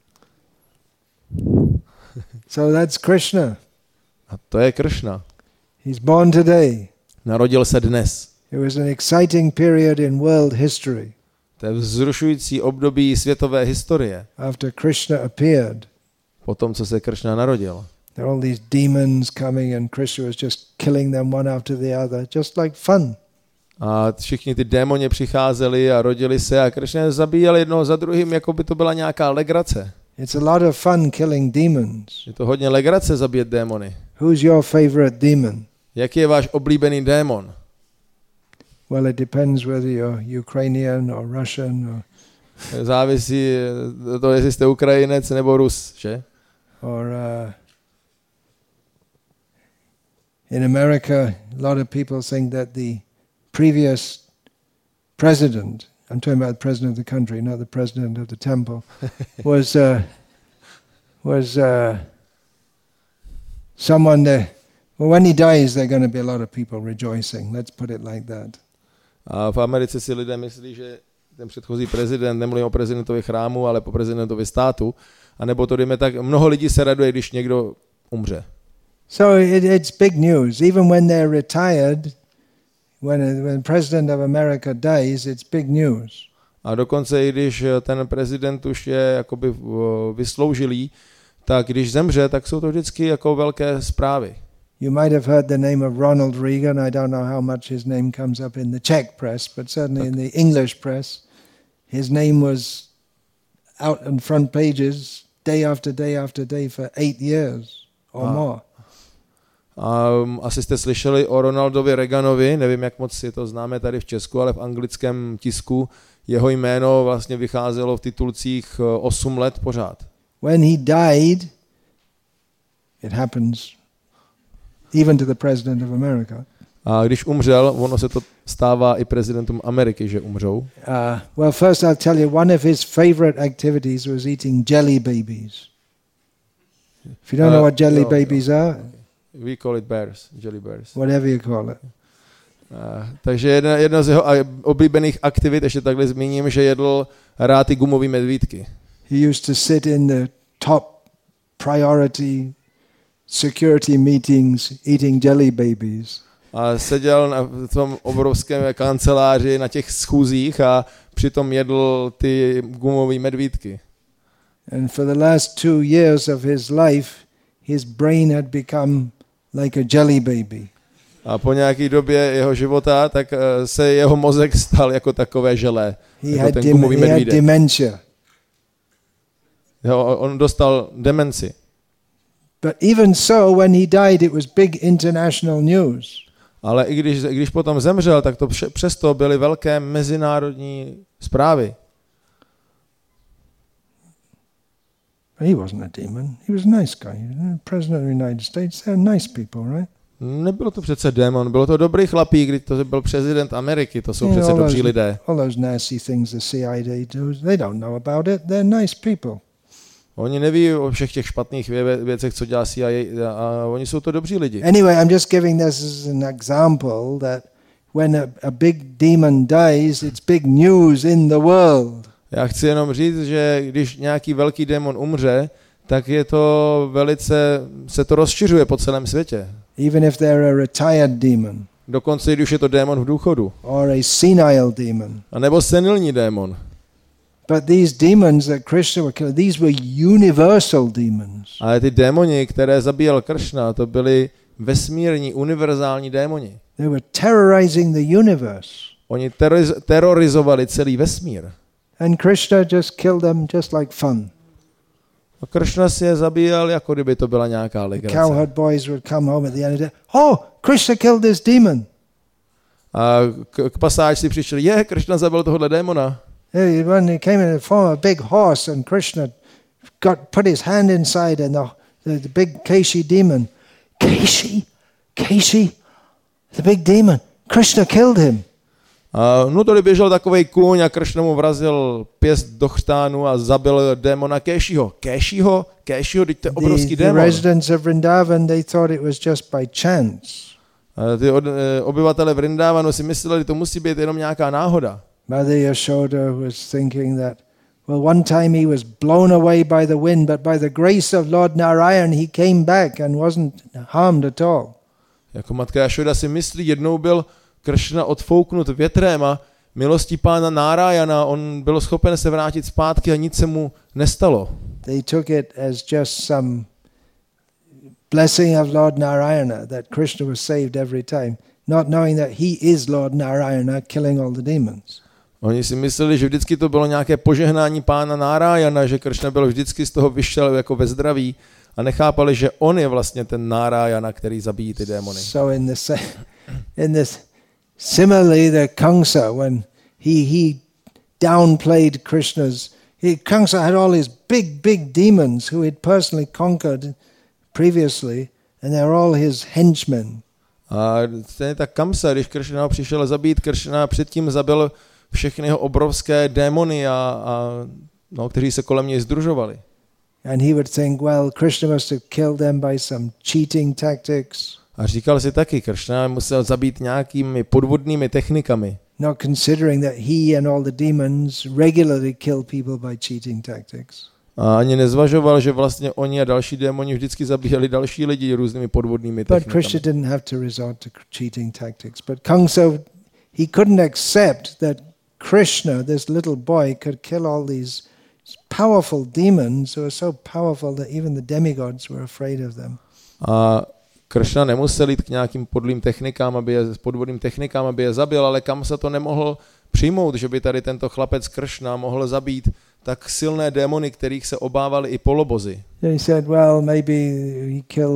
So that's Krishna.
A to je Kršna.
He's born today.
Narodil se dnes.
It was an exciting period in world history.
To je vzrušující období světové historie.
After Krishna appeared.
Po tom, co se Kršna narodil.
There are all these demons coming and Krishna was just killing them one after the other, just like fun.
A všichni ty démoni přicházeli a rodili se a Kršna zabíjel jednoho za druhým, jako by to byla nějaká legrace.
It's a lot of fun killing demons.
Je to hodně legrace zabíjet démony.
Who's your favorite demon?
Jaký je váš oblíbený démon?
Well, it depends whether you're Ukrainian or Russian or
závisí to, jestli jste Ukrajinec nebo Rus, že?
Or in America, a lot of people think that the previous president, I'm talking about the president of the country, not the president of the temple, was someone that, well, when he dies, there are going to be a lot of people rejoicing. Let's put it like that.
A v Americe si lidé myslí, že ten předchozí prezident, nemluvím o prezidentovi chrámu, ale po prezidentovi státu, anebo to dejme tak, mnoho lidí se raduje, když někdo umře.
So it's big news. Even when they're retired, when president of America dies, it's big news.
A dokonce i když ten prezident už je jakoby vysloužilý, tak když zemře, tak jsou to vždycky jako velké zprávy.
You might have heard the name of Ronald Reagan. I don't know how much his name comes up in the Czech press, but certainly in the English press, his name was out on front pages day after day after day for 8 years or more.
A asi jste slyšeli o Ronaldovi Reaganovi, nevím, jak moc si to známe tady v Česku, ale v anglickém tisku jeho jméno vlastně vycházelo v titulcích 8 let pořád.
When he died, it happens even to the President of America.
A když umřel, ono se to stává i prezidentům Ameriky, že umřou.
Well, first I'll tell you, one of his favorite activities was eating jelly babies. If you don't know what jelly babies are,
We call it bears, jelly bears.
Whatever you call it.
Takže jedna z jeho oblíbených aktivit, ještě takhle zmíním, že jedl rád ty gumové medvídky.
He used to sit in the top priority security meetings eating jelly babies.
A seděl na tom obrovském kanceláři na těch schůzích a přitom jedl ty gumové medvídky.
And for the last 2 years of his life, his brain had become like a jelly baby.
A po nějaké době jeho života, tak se jeho mozek stal jako takové želé.
He had dementia.
On dostal demenci.
But even so, when he died, it was big international news.
Ale i když potom zemřel, tak to přesto byly velké mezinárodní zprávy.
He wasn't a demon. He was a nice guy. President of the United States, they're nice people, right?
Nebyl to přece démon, bylo to dobrý chlapík, když to byl prezident Ameriky, to jsou přece dobří lidé.
All those nasty things the CIA do, they don't know about it. They're nice people.
Oni neví o všech těch špatných věcech, co dělá CIA, a oni jsou to dobří lidi.
Anyway, I'm just giving this as an example that when a big demon dies, it's big news in the world.
Já chci jenom říct, že když nějaký velký démon umře, tak je to se to rozšiřuje po celém světě.
Even if they're a retired demon.
Dokonce když je to démon v důchodu.
Or a senile demon.
A nebo senilní démon.
But these demons that Krishna were killing, these were universal demons.
Ale ty démoni, které zabíjel Kršna, to byly vesmírní, univerzální démoni.
They were terrorizing the universe.
Oni terorizovali celý vesmír.
And Krishna just killed them just like fun.
A Kršna si je zabíjel, jako kdyby to byla nějaká legrace.
Cowherd boys would come home at the end of the day. Oh, Krishna killed this demon.
A k pasážci přišli, Kršna zabil tohohle démona.
When he came in the form of a big horse and Krishna put his hand inside and the big Keshi demon. Keshi, the big demon. Krishna killed him.
No tady běžel takovej kůň a Kršna mu vrazil pěst do chřtánu a zabil démona Keshiho, teď to je obrovský démon.
The residents of Vrindavan, they thought it was just by chance.
Ty obyvatele Vrindavanu si mysleli, že to musí být jenom nějaká náhoda.
Mother Yashoda was thinking that, well, one time he was blown away by the wind, but by the grace of Lord Narayan he came back and wasn't harmed at all.
Jako matka Yashoda si myslí, jednou byl Kršna odfouknut větrem a milostí pána Narayana on byl schopen se vrátit zpátky a nic se mu nestalo.
They took it as just some blessing of Lord Narayana that Krishna was saved every time, not knowing that he is Lord Narayana killing all the demons.
Oni si mysleli, že vždycky to bylo nějaké požehnání pána Narayana, že Kršna byl vždycky z toho vyšel jako ve zdraví a nechápali, že on je vlastně ten Narayana, který zabíjí ty démony.
So similarly, the Kamsa, when he downplayed Kamsa had all his big demons who he'd personally conquered previously, and they were all his henchmen.
A stejně tak Kamsa, když Kršna přišel zabít Kršna, předtím zabil všechny jeho obrovské démony, kteří se kolem něj sdružovali.
And he would think, well, Krishna must have killed them by some cheating tactics.
A říkal si taky, Kršna musel zabít nějakými podvodnými technikami.
Not considering that he and all the demons regularly kill people by cheating tactics.
A ani nezvažoval, že vlastně oni a další démoni vždycky zabíjeli další lidi různými podvodnými technikami.
But Krishna didn't have to resort to cheating tactics. But Kamsa, he couldn't accept that Krishna, this little boy, could kill all these powerful demons who were so powerful that even the demigods were afraid of them.
A Kršna nemusel jít k nějakým podvodným technikám, aby je zabil, ale Kamsa to nemohl přijmout, že by tady tento chlapec Kršna mohl zabít tak silné démony, kterých se obávali i polobozy.
He said, well, maybe he killed the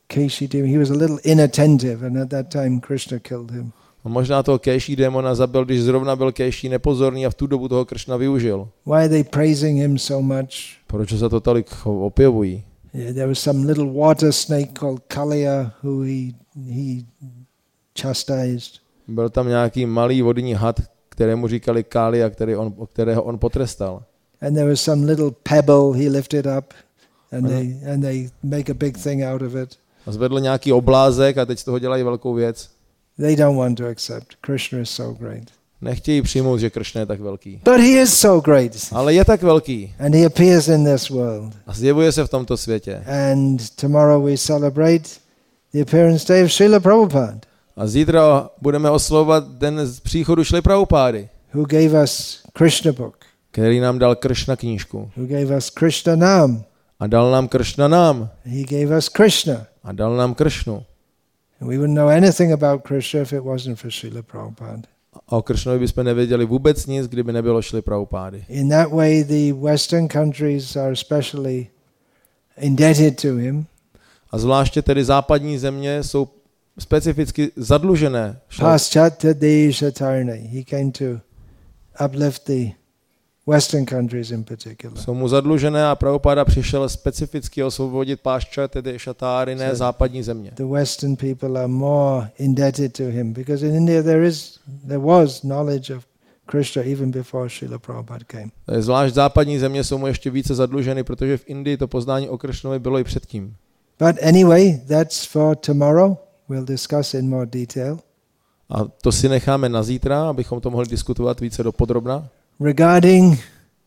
Keshi demon, he was a little inattentive, and at that time Krishna killed him.
A možná toho Kéší démona zabil, když zrovna byl Kéší nepozorný a v tu dobu toho Kršna využil.
Why are they praising him so much?
Proč se to tolik objevují?
Yeah, there was some little water snake called Kaliya who he chastised.
Byl tam nějaký malý vodní had, kterému říkali Kália, kterého on potrestal.
And there was some little pebble he lifted up, and they make a big thing out of it.
A zvedl nějaký oblázek a teď z toho dělají velkou věc.
They don't want to accept. Krishna is so great.
Nechtějí přijmout, že Kršna je tak velký.
But he is so great.
Ale je tak velký.
And he appears in this world.
A zjevuje se v tomto světě.
And tomorrow we celebrate the appearance day of Srila Prabhupada.
A zítra budeme oslavovat den z příchodu Šrily Prabhupády,
who gave us Krishna book,
který nám dal Kršna knížku.
who gave us Krishna Nam.
A dal nám Kršna nám.
He gave us Krishna.
A dal nám Kršnu.
And we wouldn't know anything about Krishna if it wasn't for Srila Prabhupada.
A o Kršnovi bychom nevěděli vůbec nic, kdyby nebylo Šrily Prabhupády.
In that way, the Western countries are especially indebted to him.
A zvláště tedy západní země jsou specificky zadlužené.
Paschatya Deshatarne. He came to uplift the Western countries in particular.
Jsou mu zadlužené a Prabhupáda přišel specificky osvobodit Paschatya Deshatarne, západní země.
The Western people are more indebted to him because in India there was knowledge of Krishna even before Srila Prabhupada came.
Zvlášť západní země jsou mu ještě více zadluženy, protože v Indii to poznání o Kršnovi bylo i předtím.
But anyway, that's for tomorrow. We'll discuss in more detail.
A to si necháme na zítra, abychom to mohli diskutovat více dopodrobna.
Regarding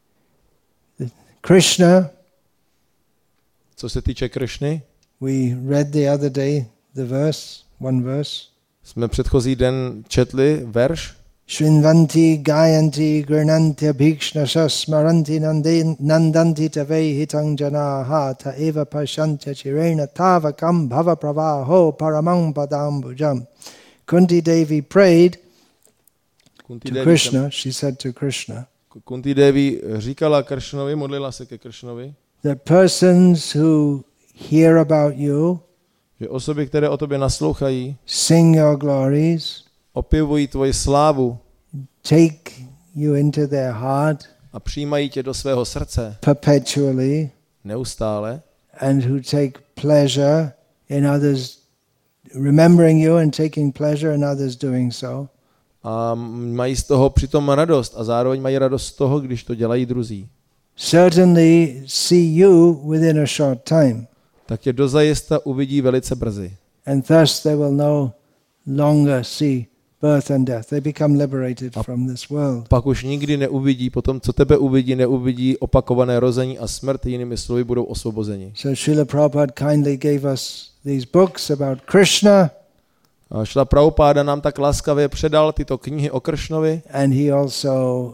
Krishna,
Co se týče Kršny,
we read the other day the one verse.
jsme předchozí den četli verš.
Shrinvanti gayanti gurnanti bhikshna smaranti nandanti tave hitang janaha ta eva pashanti chirena tavakam bhava pravaho paramang padambujam. Kunti Devi prayed to Krishna, she said to Krishna,
Kunti Devi říkala Kršnovi, modlila se ke Kršnovi,
that persons who hear about you,
že osoby, které o tobě naslouchají,
sing your glories,
opěvují tvoji slávu,
take you into their heart
a přijímají tě do svého srdce
perpetually,
neustále,
and who take pleasure in others remembering you and taking pleasure in others doing so.
A mají z toho přitom radost a zároveň mají radost z toho, když to dělají druzí.
Certainly see you within a short time.
Tak tě dozajista uvidí velice brzy.
And thus they will no longer see birth and death. They become liberated from this world.
Pak už nikdy neuvidí, potom co tebe uvidí, neuvidí opakované rození a smrt, jinými slovy budou osvobozeni.
So Srila Prabhupada kindly gave us these books about Krishna.
A Šrila Prabhupáda nám tak laskavě předal tyto knihy o Kršnovi.
And he also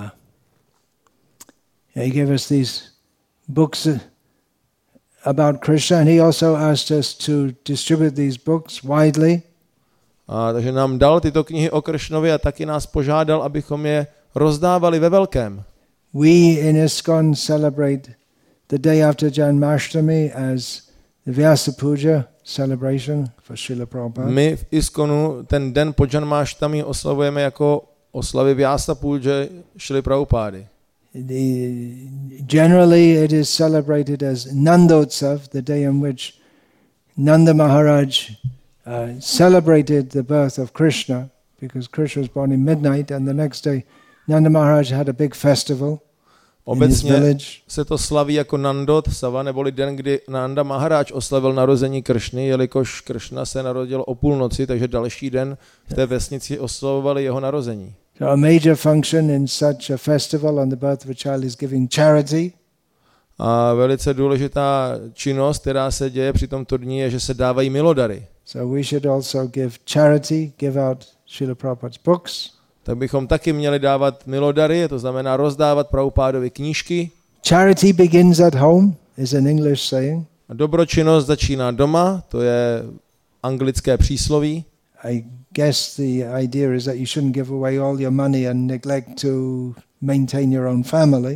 he gave us these books about Krishna, and he also asked us to distribute these books widely.
Takže nám dal tyto knihy o Kršnovi a taky nás požádal, abychom je rozdávali ve velkém.
We in ISKCON celebrate the day after Janmashtami as the Vyasa Puja celebration for Srila Prabhupada.
My v ISKCONu ten den po Janmashtami oslavujeme jako oslavy Vyasa Puja Šrily Prabhupády.
Generally it is celebrated as Nandotsav, the day on which Nanda Maharaj celebrated the birth of Krishna, because Krishna was born in midnight, and the next day Nanda Maharaj had a big festival in his village.
Se to slaví jako Nandot Sava, neboli den, kdy Nanda Maharaj oslavil narození Kršny, jelikož Kršna se narodil o půlnoci, takže další den v té vesnici oslavovali jeho narození.
So a major function in such a festival on the birth of a child is giving charity.
A velice důležitá činnost, která se děje při tomto dní, je, že se dávají milodary.
So we should also give charity, give out Srila Prabhupada's books.
Tak bychom taky měli dávat milodary, to znamená rozdávat Prabhupádovy knížky.
Charity begins at home is an English saying.
A dobročinnost začíná doma, to je anglické přísloví.
I guess the idea is that you shouldn't give away all your money and neglect to maintain your own family.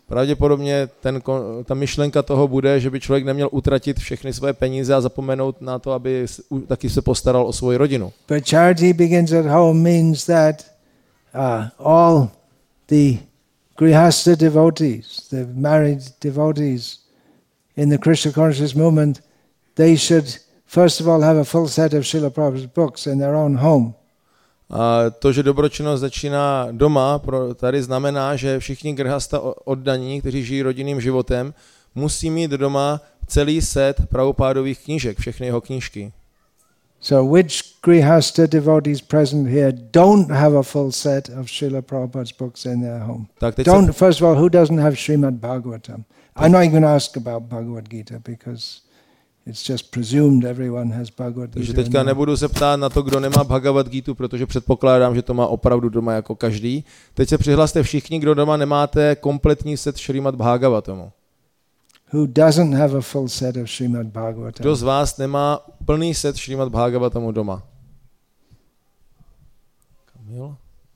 Pravděpodobně ta myšlenka toho bude, že by člověk neměl utratit všechny své peníze a zapomenout na to, aby taky se postaral o svoji rodinu.
But charity begins at home means that all the grihastha devotees, the married devotees in the Krishna consciousness movement, they should first of all have a full set of Srila Prabhupada's books in their own home.
A to, že dobročinnost začíná doma, tady znamená, že všichni grhasta oddaní, kteří žijí rodinným životem, musí mít doma celý set Prabhupádových knížek, všechny jeho knížky.
So which grihastha devotees present here don't have a full set of Srila Prabhupada's books in their home? First of all, who doesn't have Srimad Bhagavatam? I'm not even going to ask about Bhagavad Gita because it's just presumed everyone has Bhagavad Gita.
Takže teďka nebudu se ptát na to, kdo nemá Bhagavad Gitu, protože předpokládám, že to má opravdu doma jako každý. Teď se přihlaste všichni, kdo doma nemáte kompletní set Srimad Bhagavatamu.
Who doesn't have a full set of Srimad Bhagavatam?
Kdo z vás nemá plný set Srimad Bhagavatamu doma? Kamil?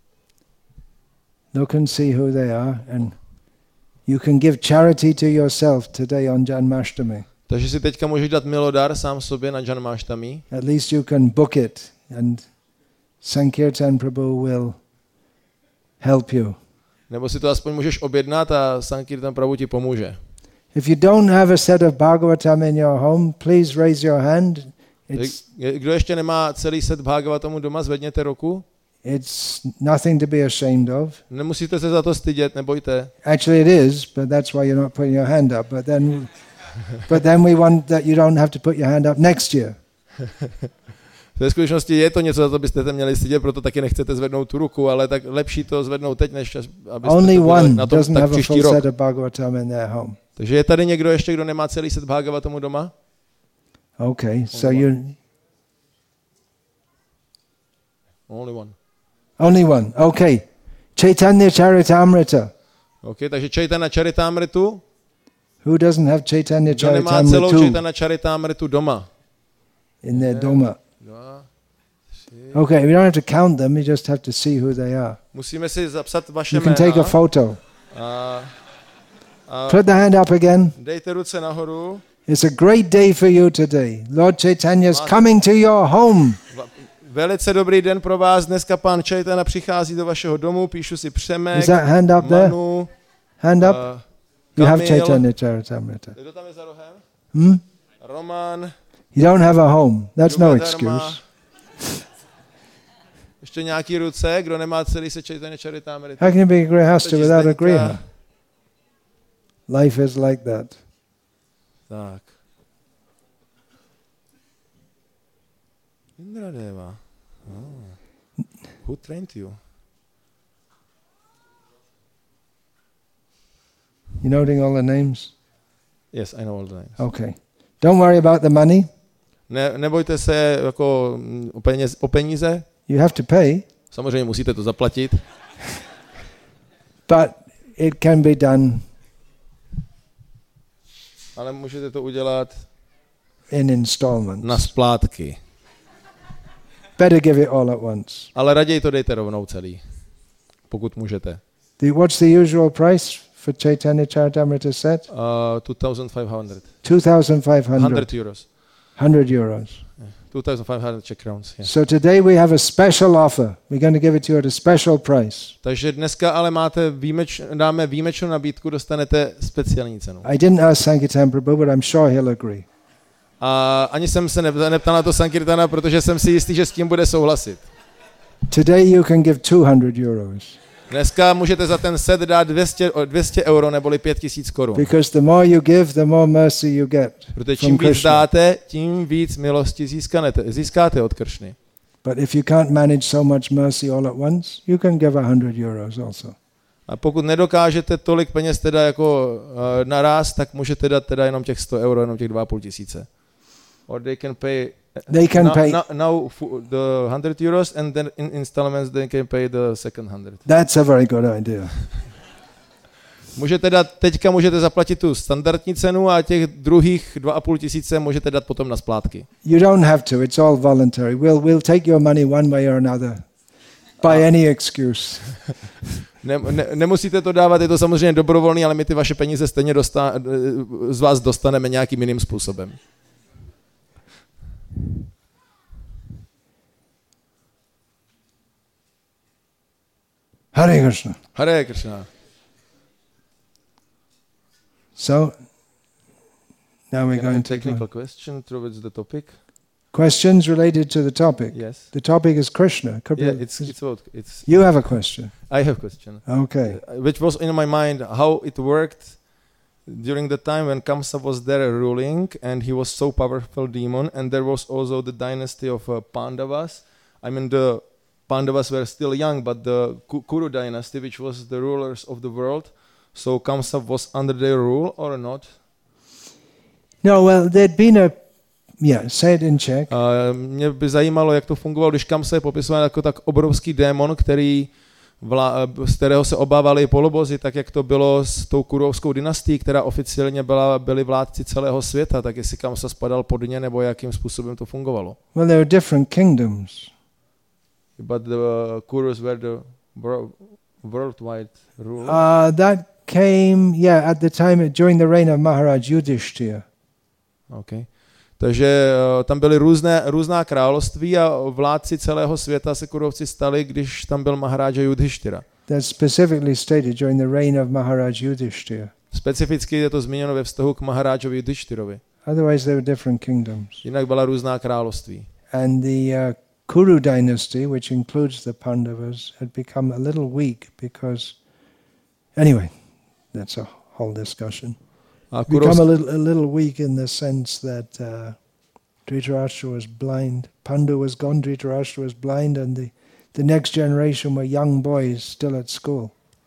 Look and see who they are, and you can give charity to yourself today on Janmashtami.
Takže si teďka můžeš dát milodar sám sobě na Janmashtami.
At least you can book it, and Sankirtan Prabhu will help you.
Nebo si to aspoň můžeš objednat a Sankirtan Prabhu ti pomůže.
If you don't have a set of Bhagavatam in your home, please raise your hand.
Kdo ještě nemá celý set Bhagavatamu doma, zvedněte ruku.
It's nothing to be ashamed of.
Nemusíte se za to stydět, nebojte.
Actually it is, but that's why you're not putting your hand up. But then we want that you don't have to put your hand up next year.
V skutečnosti je to něco, za to byste měli stydět, proto taky nechcete zvednout tu ruku, ale tak lepší to zvednout teď, než abyste
Only
to
one
na tom
doesn't
tak
have a
příští
full
rok.
set of Bhagavatam in their home.
Takže je tady někdo ještě, kdo nemá celý set Bhagavatamu doma?
Okay, so you...
Only one.
Only one, okay. Chaitanya Charitamrita.
Okay, takže Chaitanya Charitamritu.
Who doesn't have Chaitanya
Kdo nemá celou
Charitamritu
Chaitanya Charitamritu doma?
in their doma?
Dva, tři.
Okay, we don't have to count them, we just have to see who they are.
Musíme si zapsat vaše
You can take a photo. Put the hand up again.
Dejte ruce nahoru.
It's a great day for you today. Lord Chaitanya is coming to your home.
Velice dobrý den pro vás. Dneska pán Chaitanya přichází do vašeho domu. Píšu si Přemek,
Is that hand up there?
Manu,
Hand up. You have
Kamil.
Chaitanya Charitamrita.
Kdo tam je za rohem? Roman.
You don't have a home. That's no excuse.
Ještě nějaký ruce, kdo nemá celý se Chaitanya Charitamrita?
How can you be a grihastha without a griha? Life is like that.
Tak. Indradeva. Who trained you?
You noting all the names?
Yes, I know all the names.
Okay. Don't worry about the money.
Nebojte se jako o peníze.
You have to pay.
Samozřejmě musíte to zaplatit.
But it can be done
Ale můžete to udělat
in installments.
na splátky.
Better give it all at once.
Ale raději to dejte rovnou celý, pokud můžete.
What's the usual price for Chaitanya Charitamrita set?
2,500.
2,500.
100 euros.
100 euros.
2,500 Czech crowns. Yeah.
So today we have a special offer. We're going to give it to you at a special price.
Takže dneska ale dáme výjimečnou nabídku, dostanete speciální cenu.
I didn't ask Sankirtan Prabhu, but I'm sure he'll agree.
A ani jsem se neptal na to Sankirtana, protože jsem si jistý, že s tím bude souhlasit.
Today you can give 200 euros.
Dneska můžete za ten set dát 200 euro neboli 5,000 korun.
Because the more you give, the more mercy you get.
Protože čím víc dáte, tím víc milosti získáte od Kršny.
But if you can't manage so much mercy all at once, you can give 100 euros also.
A pokud nedokážete tolik peněz teda jako naraz, tak můžete dát teda jenom těch 100 euro, jenom těch 2,5 tisíce. Or they can pay now the 100 euros and then in installments they can pay the second 100.
That's a very good idea.
Teďka můžete zaplatit tu standardní cenu a těch druhých 2,5 tisíce můžete dát potom na splátky.
You don't have to, it's all voluntary. We'll take your money one way or another. By any excuse.
Nemusíte to dávat, je to samozřejmě dobrovolný, ale my ty vaše peníze stejně z vás dostaneme nějakým jiným způsobem.
Hare Krishna.
Hare Krishna.
So, now we're going to
technical question towards the topic.
Questions related to the topic.
Yes.
The topic is Krishna.
Yeah, it's
you have a question.
I have a question.
Okay.
Which was in my mind how it worked during the time when Kamsa was there ruling, and he was so powerful demon, and there was also the dynasty of Pandavas. I mean, the Pandavas were still young, but the Kuru dynasty, which was the rulers of the world, so Kamsa was under their rule or not?
No, well, there'd been say it in Czech.
Mě by zajímalo, jak to fungovalo, když Kamsa je popisován jako tak obrovský démon, z kterého se obávali polobozi, tak jak to bylo s tou kurovskou dynastií, která oficiálně byli vládci celého světa, tak jestli Kamsa spadal pod ně, nebo jakým způsobem to fungovalo.
Well, there were different kingdoms.
But the Kurus were the worldwide rule.
That came, at the time during the reign of Maharaj Yudhishthira.
Okay. Takže tam byly různá království a vládci celého světa se Kurovci stali, když tam byl Maharaja Yudhishthira.
That's specifically stated during the reign of Maharaj Yudhishthira.
Specificky je to zmíněno ve vztahu k Maharajovi Yudhishtirovi.
Otherwise there were different kingdoms.
Jinak byla různá království.
And the Kuru dynasty, which includes the Pandavas, had become a little weak because, anyway, that's a whole discussion. Become a little weak in the sense that Dhritarashtra was blind. Pandu was gone, Dhritarashtra was blind, and the next generation were young boys still at school.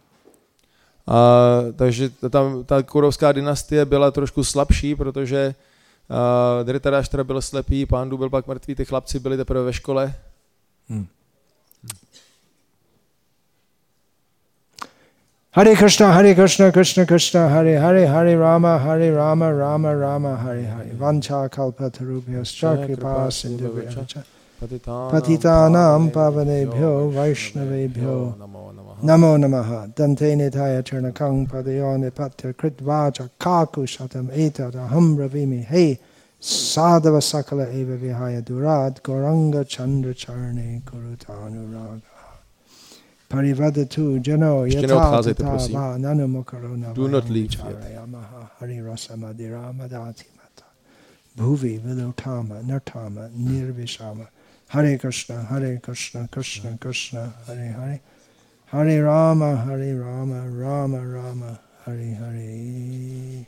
Takže ta kurovská dynastie byla trošku slabší, protože Dhritarashtra byl slepý, Pandu byl pak mrtvý, ty chlapci byli teprve ve škole.
Hare Krishna, Krishna Krishna, Hare Hare, Hare Rama, Rama Rama, Hare Hare. Vancha kalpatarubhyascha kripa sindhubhyacha. Patitanam pavanebhyo vaishnavebhyo namo namaha. Dante nitaya charnakang padayo nipatya kritvacha kaku shatam etad aham ravimi. Hey, sadhava sakala eva vihaya durad goranga chandra charne kurutanuraga. Parivadatu jano yata tata nanumokarona.
Do not leave.
Hari rasa madira madati mata. Bhuvi vilutama nartama nirvishama. Hare Krishna, Krishna Krishna, Hare Hare. Hare Rama, Rama Rama, Hare Hare.